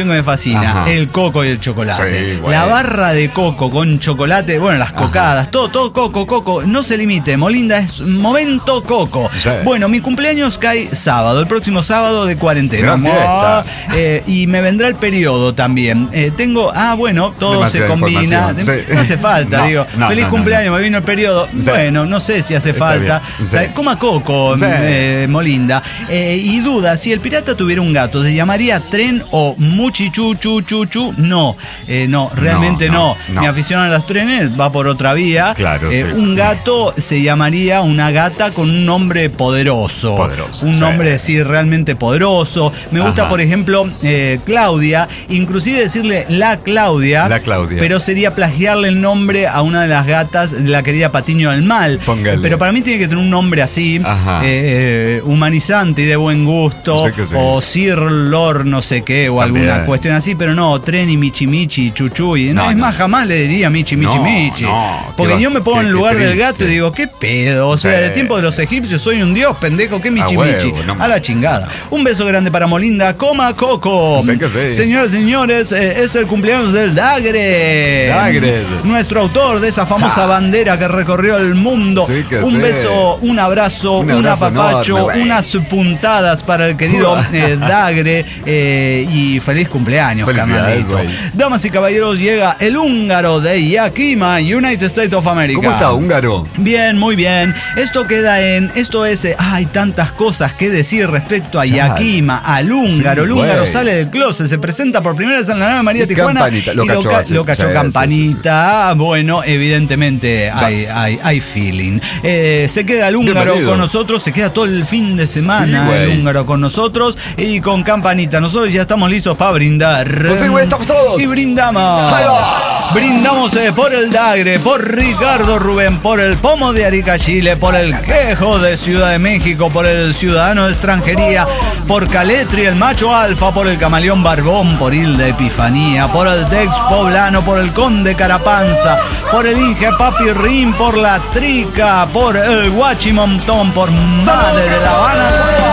cuestión que me fascina, Ajá. el coco y el chocolate. Sí, bueno. La barra de coco con chocolate, bueno, las cocadas, Ajá. todo, todo coco, coco, no se limite, Molinda es momento coco. Sí. Bueno, mi cumpleaños cae sábado, el próximo sábado de cuarentena. Gran fiesta. Eh, y me vendrá el periodo también. Eh, tengo, ah, bueno, todo Demasiada se combina. Sí. No hace falta, no, digo, no, feliz no, cumpleaños, no, no. me vino el periodo. Sí. Bueno, no sé si hace Está falta. Sí. Coma coco, sí. eh, Molinda. Eh, y duda, si el pirata tuviera un gato, ¿se llamaría Tren o Muchichu, chu, chu, chu? No, eh, no, realmente no, no. no. Mi afición a los trenes va por otra vía. Claro, eh, sí, un sí. gato se llamaría una gata con un nombre poderoso. Poderoso. Un sí. nombre, sí, realmente poderoso. Me gusta, Ajá. por ejemplo, eh, Claudia, inclusive decirle la Claudia. La Claudia. Pero sería plagiarle el nombre a una de las gatas de la querida Patiño del Mal. Póngale. Pero para mí tiene que tener un nombre así, eh, humanizante y de buen gusto. Sí sí. O Sir Lord no sé qué, o También. alguna cuestión así, pero no, Tren y Michi Michi, Chuchuy. No, no, es no. más, jamás le diría Michi Michi no, Michi. No, Porque va, yo me pongo qué, en el lugar del gato y digo, ¿qué pedo? O sea, sí. del tiempo de los egipcios soy un dios, pendejo, ¿qué Michi Michi? No, a la chingada. Un beso grande para Molinda, coma coco. Sé que sí. Señores, señores, eh, es el cumpleaños del Dagre. Dagre. Nuestro autor de esa famosa ah. bandera que recorrió el mundo. Sí que un sí. beso, un abrazo, un, un apapacho, enorme, unas puntadas para el querido eh, Dagre eh, y feliz cumpleaños, carnalito. Damas y caballeros, llega el húngaro de Yakima, United States of America. ¿Cómo está, húngaro? Bien, muy bien. Esto queda en, esto es, eh, hay tantas cosas que decir respecto a ya. Yakima, al húngaro. Sí, el húngaro wey. sale del closet, se presenta por primera vez en la nave María y Tijuana. Campanita, lo y cachó, lo, ca lo cachó sí, campanita. Sí, sí. Bueno, evidentemente sí. hay, hay, hay feeling. Eh, se queda el húngaro Bienvenido. con nosotros, se queda todo el fin de semana sí, el húngaro con nosotros y con campanita. Nosotros ya estamos listos para brindar. Pues sí, güey, estamos todos. Y brindamos. Brindamos eh, por el Dagre, por Ricardo Rubén, por el Pomo de Arica, Chile, por el Quejo de Ciudad de México, por el Ciudadano de Extranjería, por Caletri, el Macho Alfa, por el Camaleón Barbón, por Hilda Epifanía, por el Dex Poblano, por el Conde Carapanza, por el Inge Papi Rin, por la Trica, por el Guachimontón, por Madre de La Habana.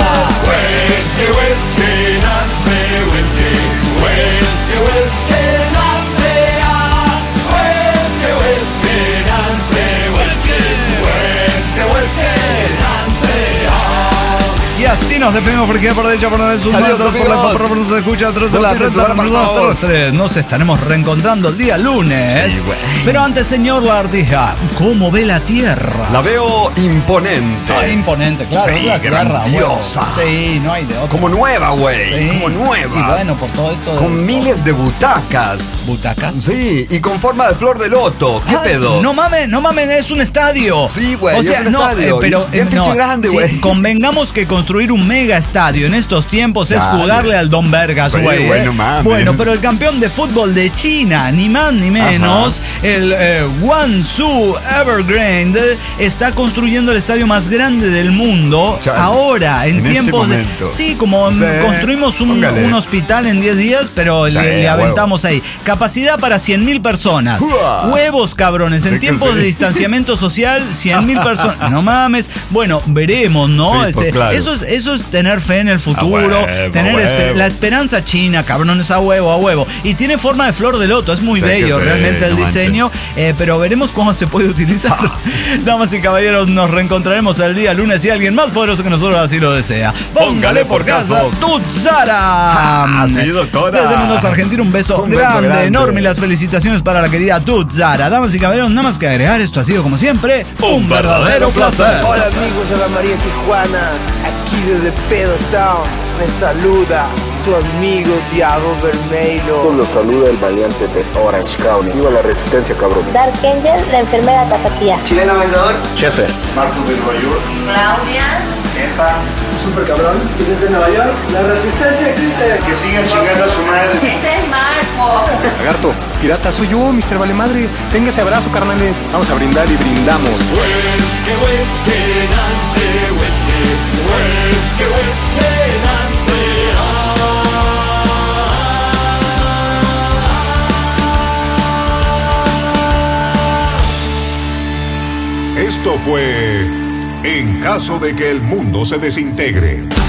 Y así nos despedimos porque por derecha, por derecha, por derecha, por la por por nos escucha atrás de la red. Nos estaremos reencontrando el día lunes. Sí, pero antes, señor Lardija, ¿cómo ve la Tierra? La veo imponente. Ah, imponente, claro. Sí, la grandiosa. Bueno. Sí, no hay de otra. Como nueva, güey. Sí. Como nueva. Y bueno, por todo esto. Con de... miles de butacas. ¿Butacas? Sí, y con forma de flor de loto. ¿Qué ah, pedo? No mames, no mames, es un estadio. Sí, güey, o sea, es un no, estadio. Eh, pero bien eh, pinche no, grande, güey. Sí, convengamos que construir un mega estadio en estos tiempos Dale. es jugarle al Don Vergas, güey. Sí, bueno, mames. Bueno, pero el campeón de fútbol de China, ni más ni menos, Ajá. el eh, Guangzhou Evergrande, está construyendo el estadio más grande del mundo. Chale. Ahora, en, en tiempos este de. Sí, como sí. construimos un, un hospital en diez días, pero sí, le, le aventamos huevo. ahí. Capacidad para cien mil personas. ¡Uah! Huevos, cabrones. Sí, en tiempos sí. de distanciamiento social, cien mil personas. No mames. Bueno, veremos, ¿no? Sí, pues, Ese, claro. eso, es, eso es tener fe en el futuro, a huevo, tener a esper la esperanza china, cabrones, a huevo, a huevo. Y tiene forma de flor de loto, es muy sí, bello sí, realmente el no diseño, eh, pero veremos cómo se puede utilizar. Damas y caballeros, nos reencontraremos el día lunes y alguien más poderoso que nosotros así lo desea. Póngale por casa, Tutzara. Así, doctora. Desde Mendoza, Argentina, un beso, un grande, beso grande, enorme, y las felicitaciones para la querida Tutzara. Damas y caballeros, nada más que agregar, esto ha sido como siempre un, un verdadero placer. placer. Hola amigos de la María Tijuana, aquí desde Pedo Town, me saluda su amigo Diablo Vermelho. Los saluda el valiente de Orange County. Viva la resistencia, cabrón. Dark Angel, la enfermera tapatía. Chileno Vengador, Chefer. Marcos de Nueva York. Claudia. Jefa. Super cabrón. Y desde Nueva York, la resistencia existe. Que sigan chingando a su madre. Ese es Marco. Lagarto, pirata, soy yo, mister Vale Madre. Tenga ese abrazo, carnales. Vamos a brindar y brindamos. Whiskey, whiskey, Nancy, whiskey. Whiskey, whiskey, Nancy. Esto fue En caso de que el mundo se desintegre.